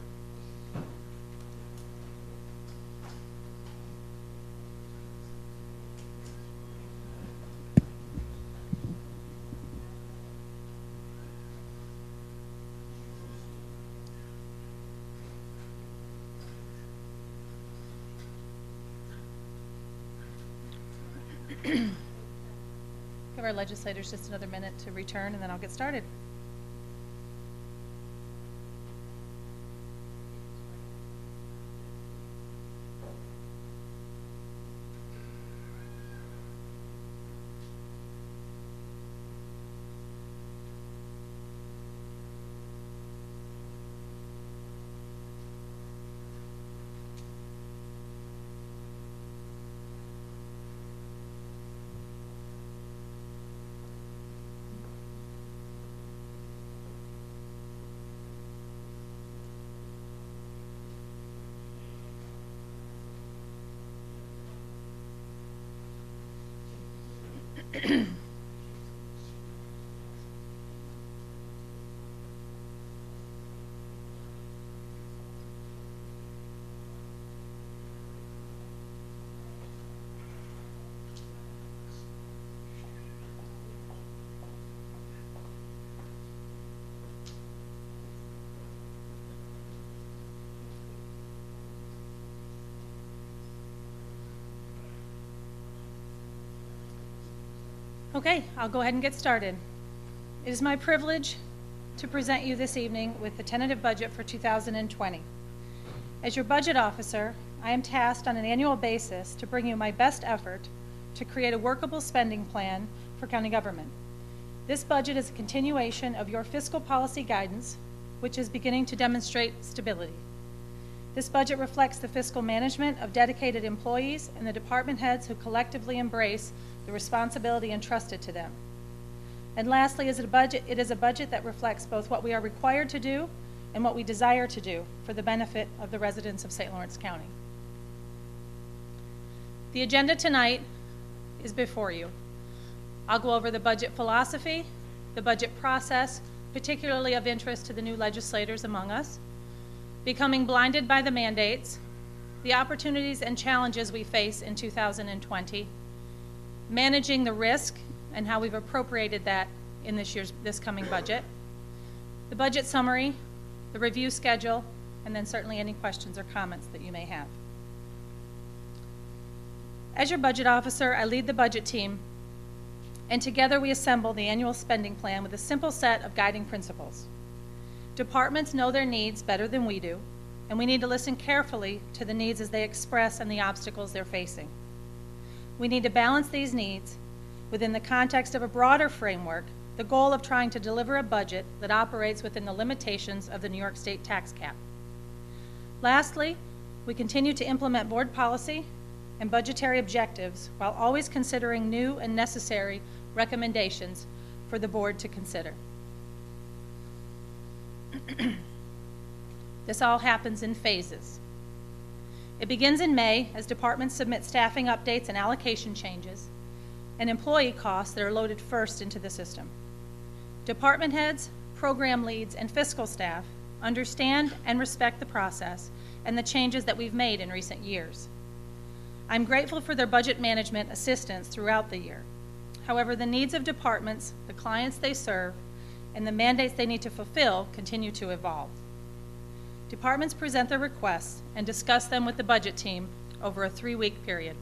Give our legislators just another minute to return, and then I'll get started. Okay, I'll go ahead and get started. It is my privilege to present you this evening with the tentative budget for two thousand twenty. As your budget officer, I am tasked on an annual basis to bring you my best effort to create a workable spending plan for county government. This budget is a continuation of your fiscal policy guidance, which is beginning to demonstrate stability. This budget reflects the fiscal management of dedicated employees and the department heads who collectively embrace the responsibility entrusted to them. And lastly, is it, a budget, it is a budget that reflects both what we are required to do and what we desire to do for the benefit of the residents of Saint Lawrence County. The agenda tonight is before you. I'll go over the budget philosophy, the budget process, particularly of interest to the new legislators among us. becoming blinded by the mandates, the opportunities and challenges we face in two thousand twenty, managing the risk and how we've appropriated that in this year's, this coming budget, the budget summary, the review schedule, and then certainly any questions or comments that you may have. As your budget officer, I lead the budget team, and together we assemble the annual spending plan with a simple set of guiding principles. Departments know their needs better than we do, and we need to listen carefully to the needs as they express and the obstacles they're facing. We need to balance these needs within the context of a broader framework, the goal of trying to deliver a budget that operates within the limitations of the New York State tax cap. Lastly, we continue to implement board policy and budgetary objectives while always considering new and necessary recommendations for the board to consider. This all happens in phases. It begins in May as departments submit staffing updates and allocation changes and employee costs that are loaded first into the system. Department heads, program leads, and fiscal staff understand and respect the process and the changes that we've made in recent years. I'm grateful for their budget management assistance throughout the year. However, the needs of departments, the clients they serve, and the mandates they need to fulfill continue to evolve. Departments present their requests and discuss them with the budget team over a three-week period.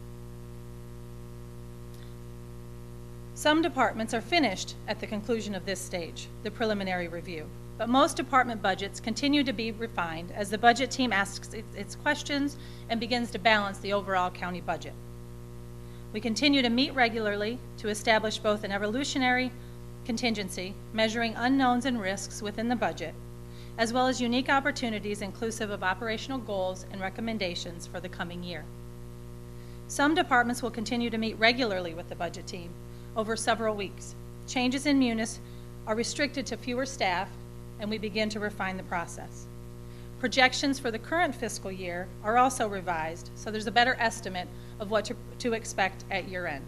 Some departments are finished at the conclusion of this stage, the preliminary review, but most department budgets continue to be refined as the budget team asks its questions and begins to balance the overall county budget. We continue to meet regularly to establish both an evolutionary contingency, measuring unknowns and risks within the budget, as well as unique opportunities inclusive of operational goals and recommendations for the coming year. Some departments will continue to meet regularly with the budget team over several weeks. Changes in Munis are restricted to fewer staff, and we begin to refine the process. Projections for the current fiscal year are also revised, so there's a better estimate of what to, to expect at year end.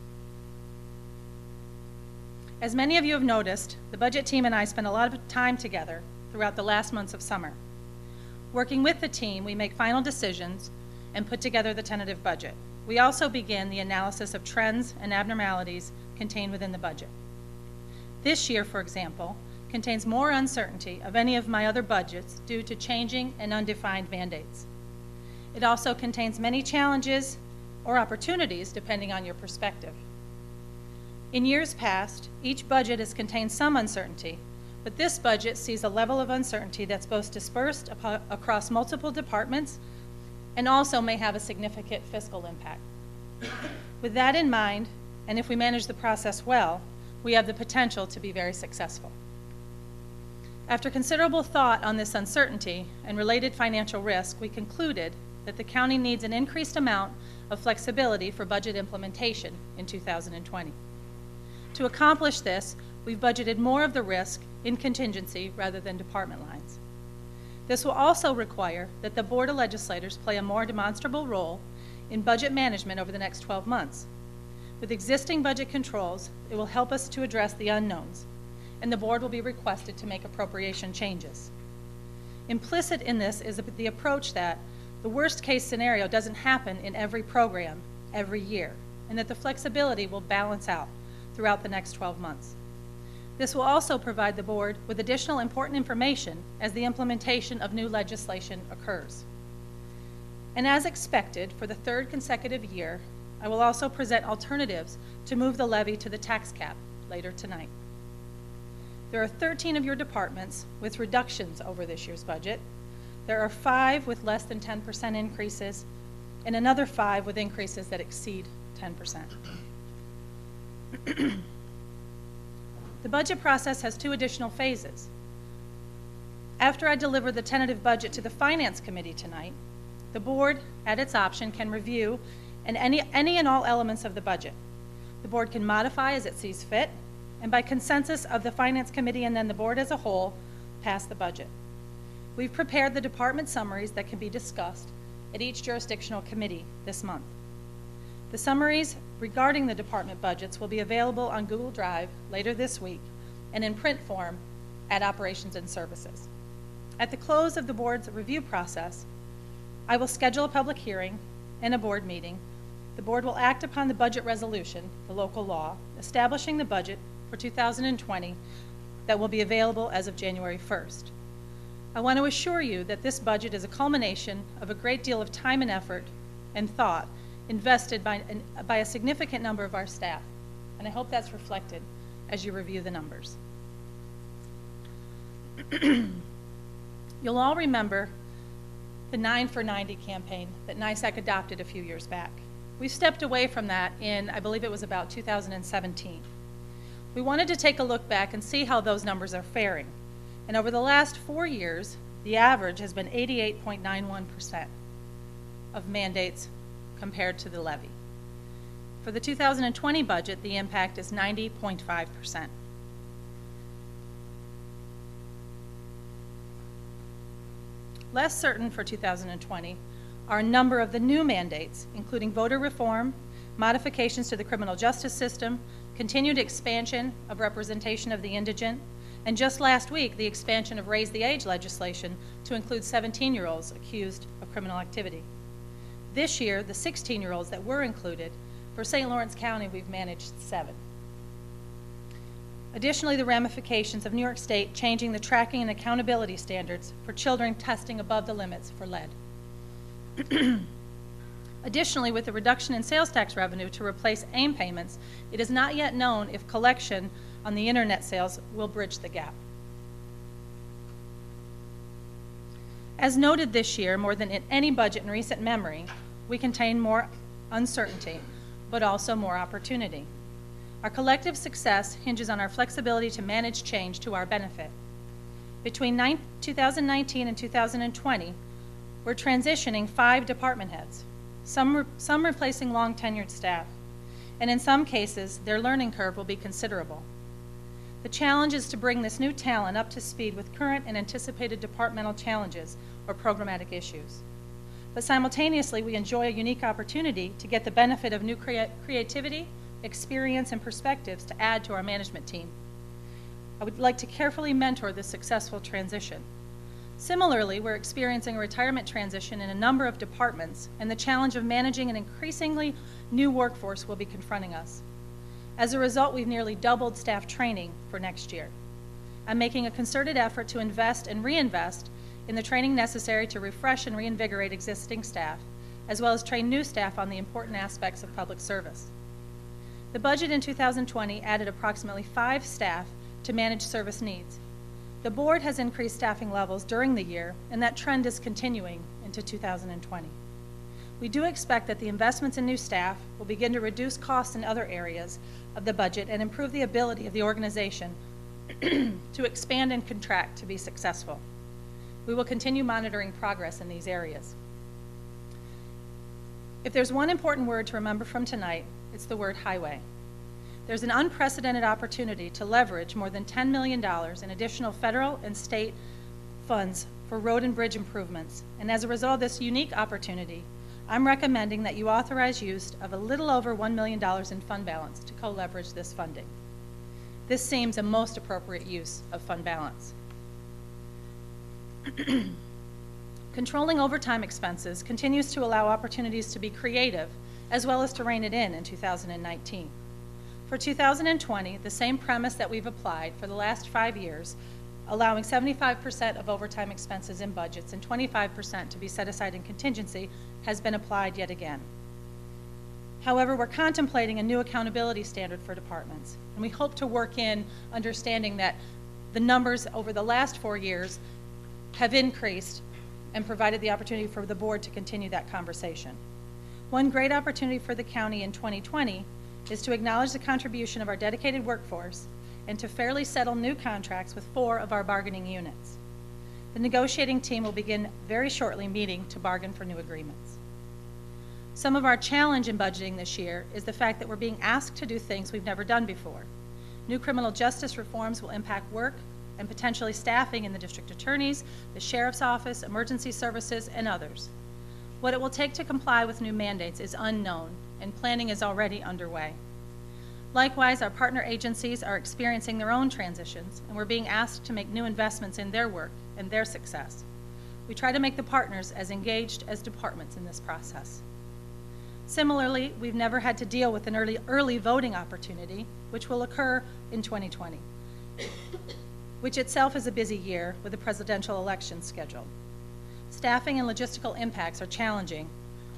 As many of you have noticed, the budget team and I spent a lot of time together throughout the last months of summer. Working with the team, we make final decisions and put together the tentative budget. We also begin the analysis of trends and abnormalities contained within the budget. This year, for example, contains more uncertainty of any of my other budgets due to changing and undefined mandates. It also contains many challenges or opportunities depending on your perspective. In years past, each budget has contained some uncertainty, but this budget sees a level of uncertainty that's both dispersed across multiple departments and also may have a significant fiscal impact. With that in mind, and if we manage the process well, we have the potential to be very successful. After considerable thought on this uncertainty and related financial risk, we concluded that the county needs an increased amount of flexibility for budget implementation in two thousand twenty. To accomplish this, we've budgeted more of the risk in contingency rather than department lines. This will also require that the Board of Legislators play a more demonstrable role in budget management over the next twelve months. With existing budget controls, it will help us to address the unknowns, and the board will be requested to make appropriation changes. Implicit in this is the approach that the worst case scenario doesn't happen in every program every year, and that the flexibility will balance out throughout the next twelve months. This will also provide the board with additional important information as the implementation of new legislation occurs. And as expected, for the third consecutive year, I will also present alternatives to move the levy to the tax cap later tonight. There are thirteen of your departments with reductions over this year's budget. There are five with less than ten percent increases, and another five with increases that exceed ten percent. The budget process has two additional phases. After I deliver the tentative budget to the Finance Committee tonight, the board, at its option, can review and any, any and all elements of the budget. The board can modify as it sees fit, and by consensus of the Finance Committee and then the board as a whole, pass the budget. We've prepared the department summaries that can be discussed at each jurisdictional committee this month. The summaries regarding the department budgets will be available on Google Drive later this week and in print form at Operations and Services. At the close of the board's review process, I will schedule a public hearing and a board meeting. The board will act upon the budget resolution, the local law, establishing the budget for two thousand twenty that will be available as of January first. I want to assure you that this budget is a culmination of a great deal of time and effort and thought invested by, by a significant number of our staff, and I hope that's reflected as you review the numbers. You'll all remember the nine for ninety campaign that NISAC adopted a few years back. We stepped away from that in, I believe it was about two thousand seventeen. We wanted to take a look back and see how those numbers are faring. And over the last four years, the average has been eighty-eight point nine one percent of mandates compared to the levy. For the two thousand twenty budget, the impact is ninety point five percent. Less certain for two thousand twenty are a number of the new mandates, including voter reform, modifications to the criminal justice system, continued expansion of representation of the indigent, and just last week, the expansion of raise the age legislation to include seventeen-year-olds accused of criminal activity. This year, the sixteen-year-olds that were included, for Saint Lawrence County, we've managed seven. Additionally, the ramifications of New York State changing the tracking and accountability standards for children testing above the limits for lead. Additionally, with the reduction in sales tax revenue to replace AIM payments, it is not yet known if collection on the internet sales will bridge the gap. As noted this year, more than in any budget in recent memory, we contain more uncertainty, but also more opportunity. Our collective success hinges on our flexibility to manage change to our benefit. Between two thousand nineteen and two thousand twenty, we're transitioning five department heads, some, re some replacing long-tenured staff, and in some cases, their learning curve will be considerable. The challenge is to bring this new talent up to speed with current and anticipated departmental challenges or programmatic issues. But simultaneously, we enjoy a unique opportunity to get the benefit of new crea creativity, experience, and perspectives to add to our management team. I would like to carefully mentor this successful transition. Similarly, we're experiencing a retirement transition in a number of departments, and the challenge of managing an increasingly new workforce will be confronting us. As a result, we've nearly doubled staff training for next year. I'm making a concerted effort to invest and reinvest in the training necessary to refresh and reinvigorate existing staff, as well as train new staff on the important aspects of public service. The budget in two thousand twenty added approximately five staff to manage service needs. The board has increased staffing levels during the year, and that trend is continuing into two thousand twenty. We do expect that the investments in new staff will begin to reduce costs in other areas of the budget and improve the ability of the organization to expand and contract to be successful. We will continue monitoring progress in these areas. If there's one important word to remember from tonight, it's the word highway. There's an unprecedented opportunity to leverage more than ten million dollars in additional federal and state funds for road and bridge improvements. And as a result of this unique opportunity, I'm recommending that you authorize use of a little over one million dollars in fund balance to co-leverage this funding. This seems a most appropriate use of fund balance. Controlling overtime expenses continues to allow opportunities to be creative as well as to rein it in in two thousand nineteen. For two thousand twenty, the same premise that we've applied for the last five years, allowing seventy-five percent of overtime expenses in budgets and twenty-five percent to be set aside in contingency, has been applied yet again. However, we're contemplating a new accountability standard for departments, and we hope to work in understanding that the numbers over the last four years have increased and provided the opportunity for the board to continue that conversation. One great opportunity for the county in twenty twenty is to acknowledge the contribution of our dedicated workforce and to fairly settle new contracts with four of our bargaining units. The negotiating team will begin very shortly meeting to bargain for new agreements. Some of our challenge in budgeting this year is the fact that we're being asked to do things we've never done before. New criminal justice reforms will impact work and potentially staffing in the district attorneys, the sheriff's office, emergency services, and others. What it will take to comply with new mandates is unknown, and planning is already underway. Likewise, our partner agencies are experiencing their own transitions, and we're being asked to make new investments in their work and their success. We try to make the partners as engaged as departments in this process. Similarly, we've never had to deal with an early, early voting opportunity, which will occur in twenty twenty, which itself is a busy year with a presidential election scheduled. Staffing and logistical impacts are challenging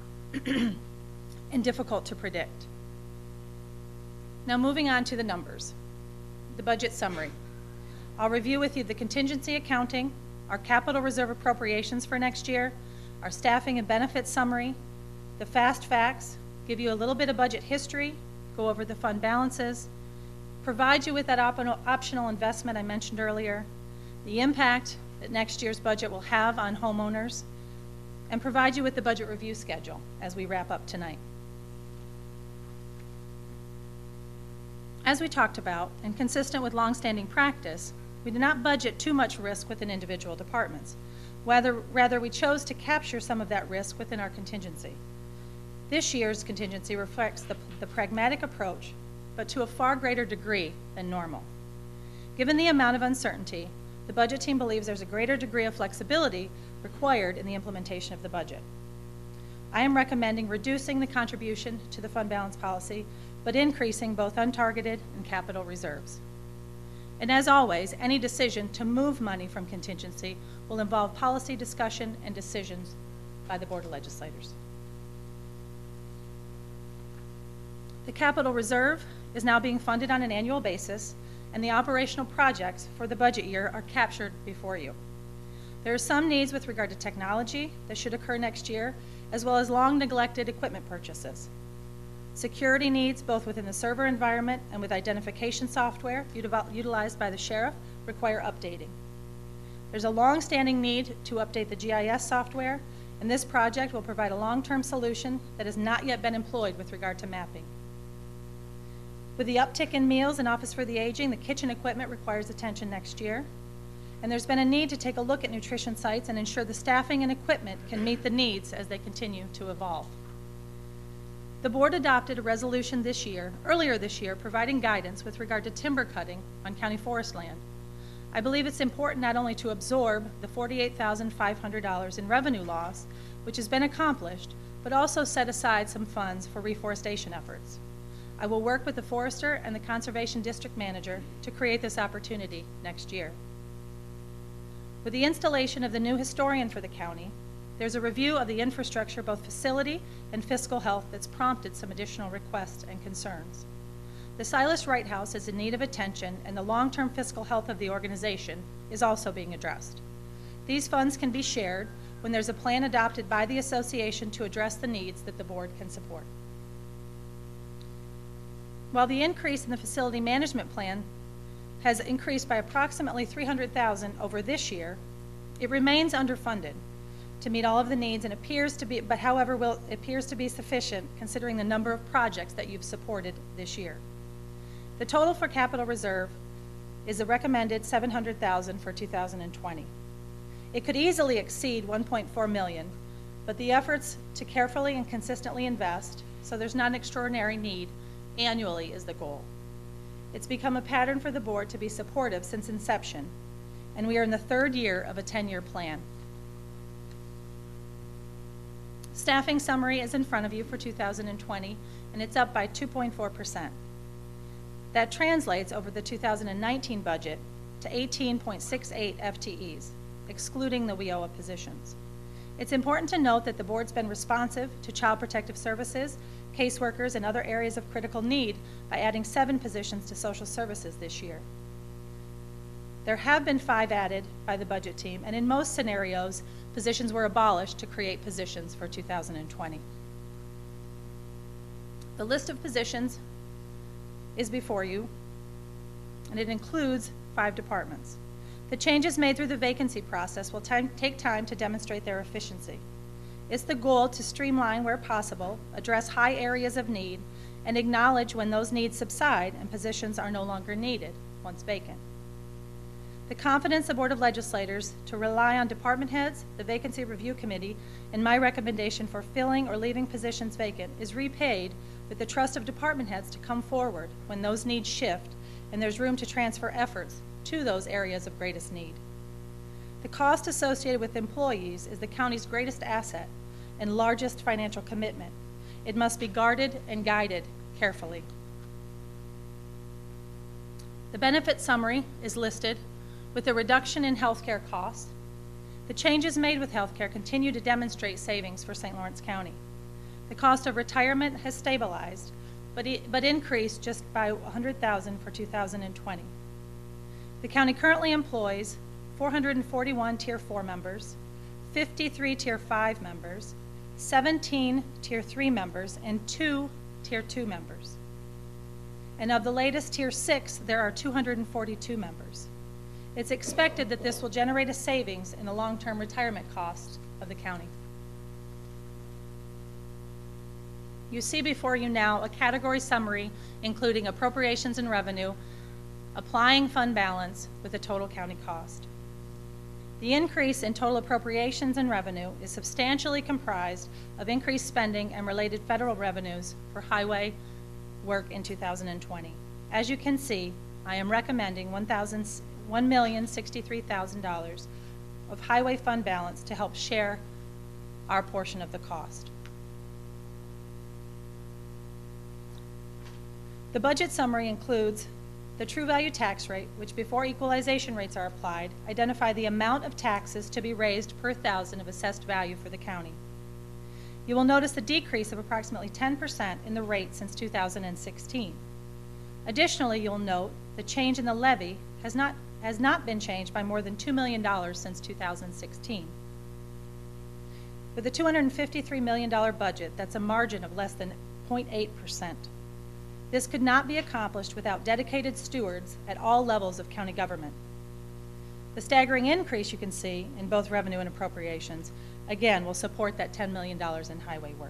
and difficult to predict. Now moving on to the numbers, the budget summary. I'll review with you the contingency accounting, our capital reserve appropriations for next year, our staffing and benefits summary, the fast facts, give you a little bit of budget history, go over the fund balances, provide you with that op optional investment I mentioned earlier, the impact that next year's budget will have on homeowners, and provide you with the budget review schedule as we wrap up tonight. As we talked about, and consistent with longstanding practice, we do not budget too much risk within individual departments. Rather, rather, we chose to capture some of that risk within our contingency. This year's contingency reflects the, the pragmatic approach, but to a far greater degree than normal. Given the amount of uncertainty, the budget team believes there's a greater degree of flexibility required in the implementation of the budget. I am recommending reducing the contribution to the fund balance policy, but increasing both untargeted and capital reserves. And as always, any decision to move money from contingency will involve policy discussion and decisions by the Board of Legislators. The capital reserve is now being funded on an annual basis, and the operational projects for the budget year are captured before you. There are some needs with regard to technology that should occur next year, as well as long-neglected equipment purchases. Security needs, both within the server environment and with identification software utilized by the sheriff, require updating. There's a long-standing need to update the G I S software, and this project will provide a long-term solution that has not yet been employed with regard to mapping. With the uptick in meals and Office for the Aging, the kitchen equipment requires attention next year. And there's been a need to take a look at nutrition sites and ensure the staffing and equipment can meet the needs as they continue to evolve. The board adopted a resolution this year, earlier this year, providing guidance with regard to timber cutting on county forest land. I believe it's important not only to absorb the forty-eight thousand five hundred dollars in revenue loss, which has been accomplished, but also set aside some funds for reforestation efforts. I will work with the forester and the conservation district manager to create this opportunity next year. With the installation of the new historian for the county, there's a review of the infrastructure, both facility and fiscal health, that's prompted some additional requests and concerns. The Silas Wright House is in need of attention, and the long-term fiscal health of the organization is also being addressed. These funds can be shared when there's a plan adopted by the association to address the needs that the board can support. While the increase in the facility management plan has increased by approximately three hundred thousand dollars over this year, it remains underfunded to meet all of the needs and appears to be, but however, will, appears to be sufficient considering the number of projects that you've supported this year. The total for capital reserve is a recommended seven hundred thousand dollars for two thousand twenty. It could easily exceed one point four million dollars, but the efforts to carefully and consistently invest, so there's not an extraordinary need, annually is the goal. It's become a pattern for the board to be supportive since inception, and we are in the third year of a ten-year plan. Staffing summary is in front of you for two thousand twenty, and it's up by two point four percent. That translates over the two thousand nineteen budget to eighteen point six eight F T Es, excluding the W I O A positions. It's important to note that the board's been responsive to Child Protective Services, caseworkers, and other areas of critical need by adding seven positions to social services this year. There have been five added by the budget team, and in most scenarios, positions were abolished to create positions for two thousand twenty. The list of positions is before you, and it includes five departments. The changes made through the vacancy process will time, take time to demonstrate their efficiency. It's the goal to streamline where possible, address high areas of need, and acknowledge when those needs subside and positions are no longer needed once vacant. The confidence of Board of Legislators to rely on department heads, the Vacancy Review Committee, and my recommendation for filling or leaving positions vacant is repaid with the trust of department heads to come forward when those needs shift and there's room to transfer efforts to those areas of greatest need. The cost associated with employees is the county's greatest asset and largest financial commitment. It must be guarded and guided carefully. The benefit summary is listed with a reduction in healthcare costs. The changes made with healthcare continue to demonstrate savings for Saint Lawrence County. The cost of retirement has stabilized, but, it, but increased just by one hundred thousand dollars for two thousand twenty. The county currently employs four hundred forty-one Tier four members, fifty-three Tier five members, seventeen Tier three members, and two Tier two members. And of the latest Tier six, there are two hundred forty-two members. It's expected that this will generate a savings in the long-term retirement costs of the county. You see before you now a category summary including appropriations and revenue, applying fund balance with the total county cost. The increase in total appropriations and revenue is substantially comprised of increased spending and related federal revenues for highway work in two thousand twenty. As you can see, I am recommending one million sixty-three thousand dollars of highway fund balance to help share our portion of the cost. The budget summary includes the true value tax rate, which before equalization rates are applied, identify the amount of taxes to be raised per thousand of assessed value for the county. You will notice the decrease of approximately ten percent in the rate since two thousand sixteen. Additionally, you'll note the change in the levy has not, has not been changed by more than two million dollars since two thousand sixteen. With a two hundred fifty-three million dollars budget, that's a margin of less than zero point eight percent. This could not be accomplished without dedicated stewards at all levels of county government. The staggering increase you can see in both revenue and appropriations, again, will support that ten million dollars in highway work.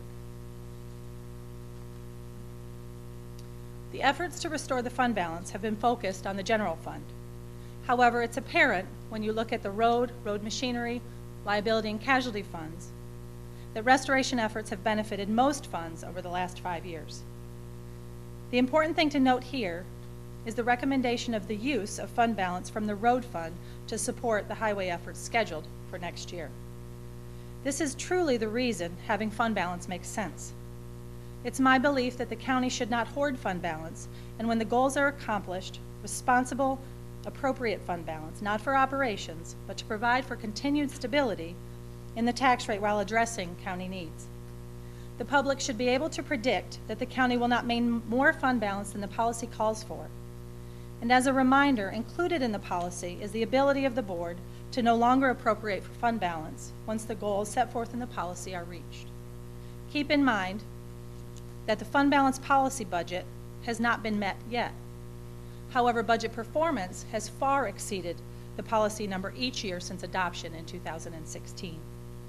The efforts to restore the fund balance have been focused on the general fund. However, it's apparent when you look at the road, road machinery, liability, and casualty funds that restoration efforts have benefited most funds over the last five years. The important thing to note here is the recommendation of the use of fund balance from the road fund to support the highway efforts scheduled for next year. This is truly the reason having fund balance makes sense. It's my belief that the county should not hoard fund balance, and when the goals are accomplished, responsible, appropriate fund balance, not for operations, but to provide for continued stability in the tax rate while addressing county needs. The public should be able to predict that the county will not maintain more fund balance than the policy calls for. And as a reminder, included in the policy is the ability of the board to no longer appropriate for fund balance once the goals set forth in the policy are reached. Keep in mind that the fund balance policy budget has not been met yet. However, budget performance has far exceeded the policy number each year since adoption in two thousand sixteen.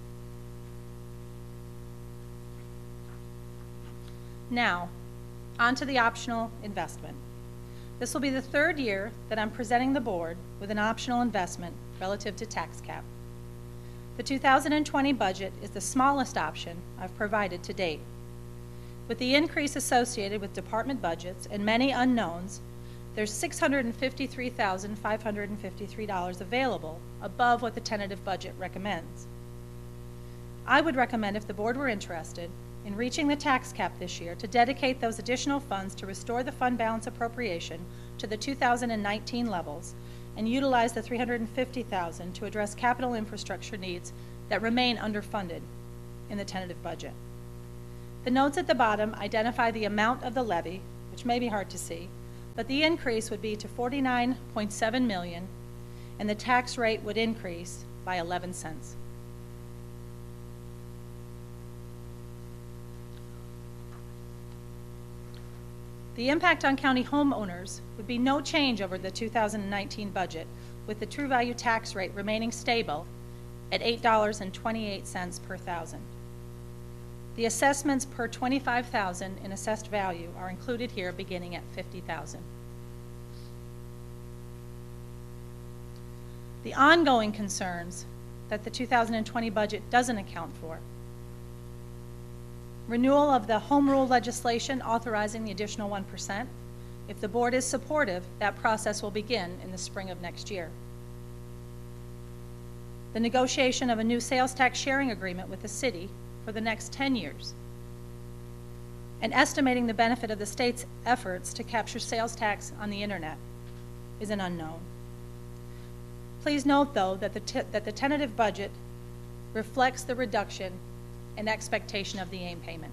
Now, on to the optional investment. This will be the third year that I'm presenting the board with an optional investment relative to tax cap. The two thousand twenty budget is the smallest option I've provided to date. With the increase associated with department budgets and many unknowns, there's six hundred fifty-three thousand five hundred fifty-three dollars available above what the tentative budget recommends. I would recommend, if the board were interested, in reaching the tax cap this year, to dedicate those additional funds to restore the fund balance appropriation to the two thousand nineteen levels and utilize the three hundred fifty thousand dollars to address capital infrastructure needs that remain underfunded in the tentative budget. The notes at the bottom identify the amount of the levy, which may be hard to see, but the increase would be to forty-nine point seven million dollars, and the tax rate would increase by eleven cents. The impact on county homeowners would be no change over the two thousand nineteen budget, with the true value tax rate remaining stable at eight dollars and twenty-eight cents per thousand. The assessments per twenty-five thousand in assessed value are included here, beginning at fifty thousand. The ongoing concerns that the two thousand twenty budget doesn't account for: renewal of the home rule legislation authorizing the additional one percent. If the board is supportive, that process will begin in the spring of next year. the negotiation of a new sales tax sharing agreement with the city for the next ten years, and estimating the benefit of the state's efforts to capture sales tax on the internet is an unknown. Please note, though, that the, t that the tentative budget reflects the reduction in expectation of the AIM payment.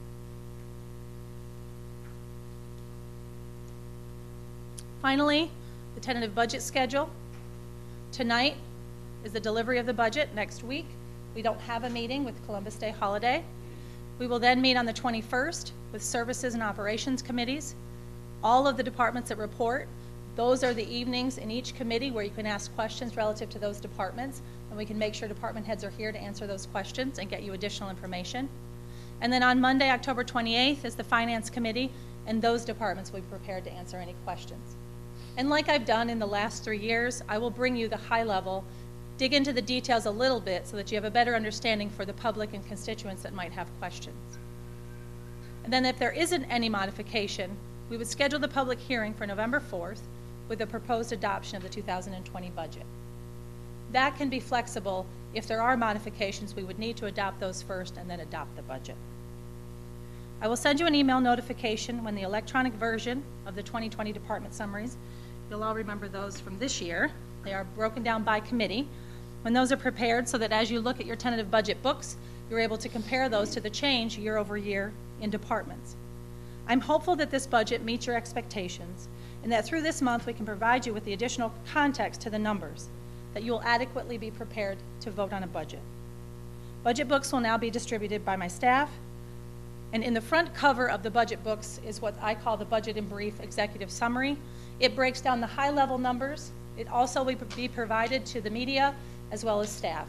Finally, the tentative budget schedule. Tonight is the delivery of the budget. Next week, we don't have a meeting with Columbus Day holiday. We will then meet on the twenty-first with Services and Operations Committees. All of the departments that report, those are the evenings in each committee where you can ask questions relative to those departments, and we can make sure department heads are here to answer those questions and get you additional information. And then on Monday, October twenty-eighth, is the Finance Committee, and those departments will be prepared to answer any questions. And like I've done in the last three years, I will bring you the high level, dig into the details a little bit so that you have a better understanding for the public and constituents that might have questions. And then if there isn't any modification, we would schedule the public hearing for November fourth with the proposed adoption of the two thousand twenty budget. That can be flexible. If there are modifications, we would need to adopt those first and then adopt the budget. I will send you an email notification when the electronic version of the twenty twenty department summaries, you'll all remember those from this year. They are broken down by committee. When those are prepared, so that as you look at your tentative budget books, you're able to compare those to the change year over year in departments. I'm hopeful that this budget meets your expectations and that through this month we can provide you with the additional context to the numbers, that you will adequately be prepared to vote on a budget. Budget books will now be distributed by my staff, and in the front cover of the budget books is what I call the Budget in Brief Executive Summary. It breaks down the high-level numbers. It also will be provided to the media as well as staff.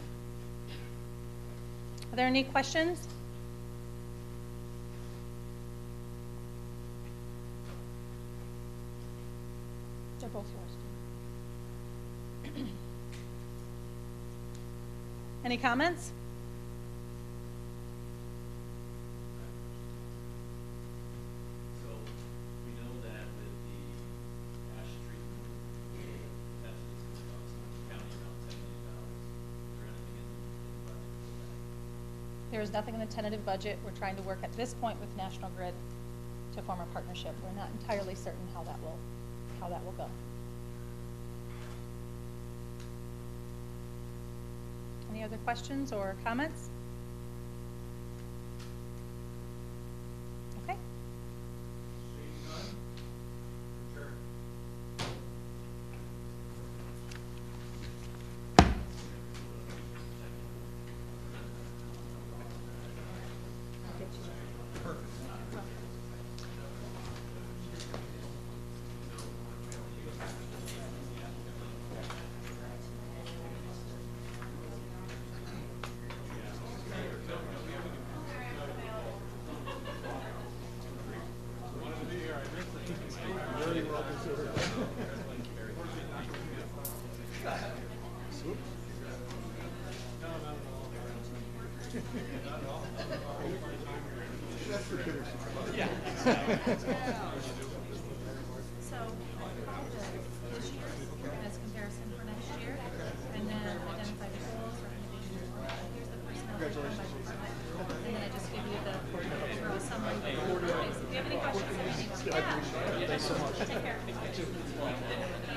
Are there any questions? They're both yours. Any comments? So we know that with the ash treatment, potentially it's going to cost the county around ten million dollars. Is there anything in the budget for that? There is nothing in the tentative budget. We're trying to work at this point with National Grid to form a partnership. We're not entirely certain how that will, how that will go. Any other questions or comments? Okay. Seeing none, adjourn. So, this year as comparison for next year, and then identify the goals, recommendations. Here's the personnel breakdown by department, and then I just give you the overall summary. If you have any questions, let me know. Yeah. Thanks so much. Take care.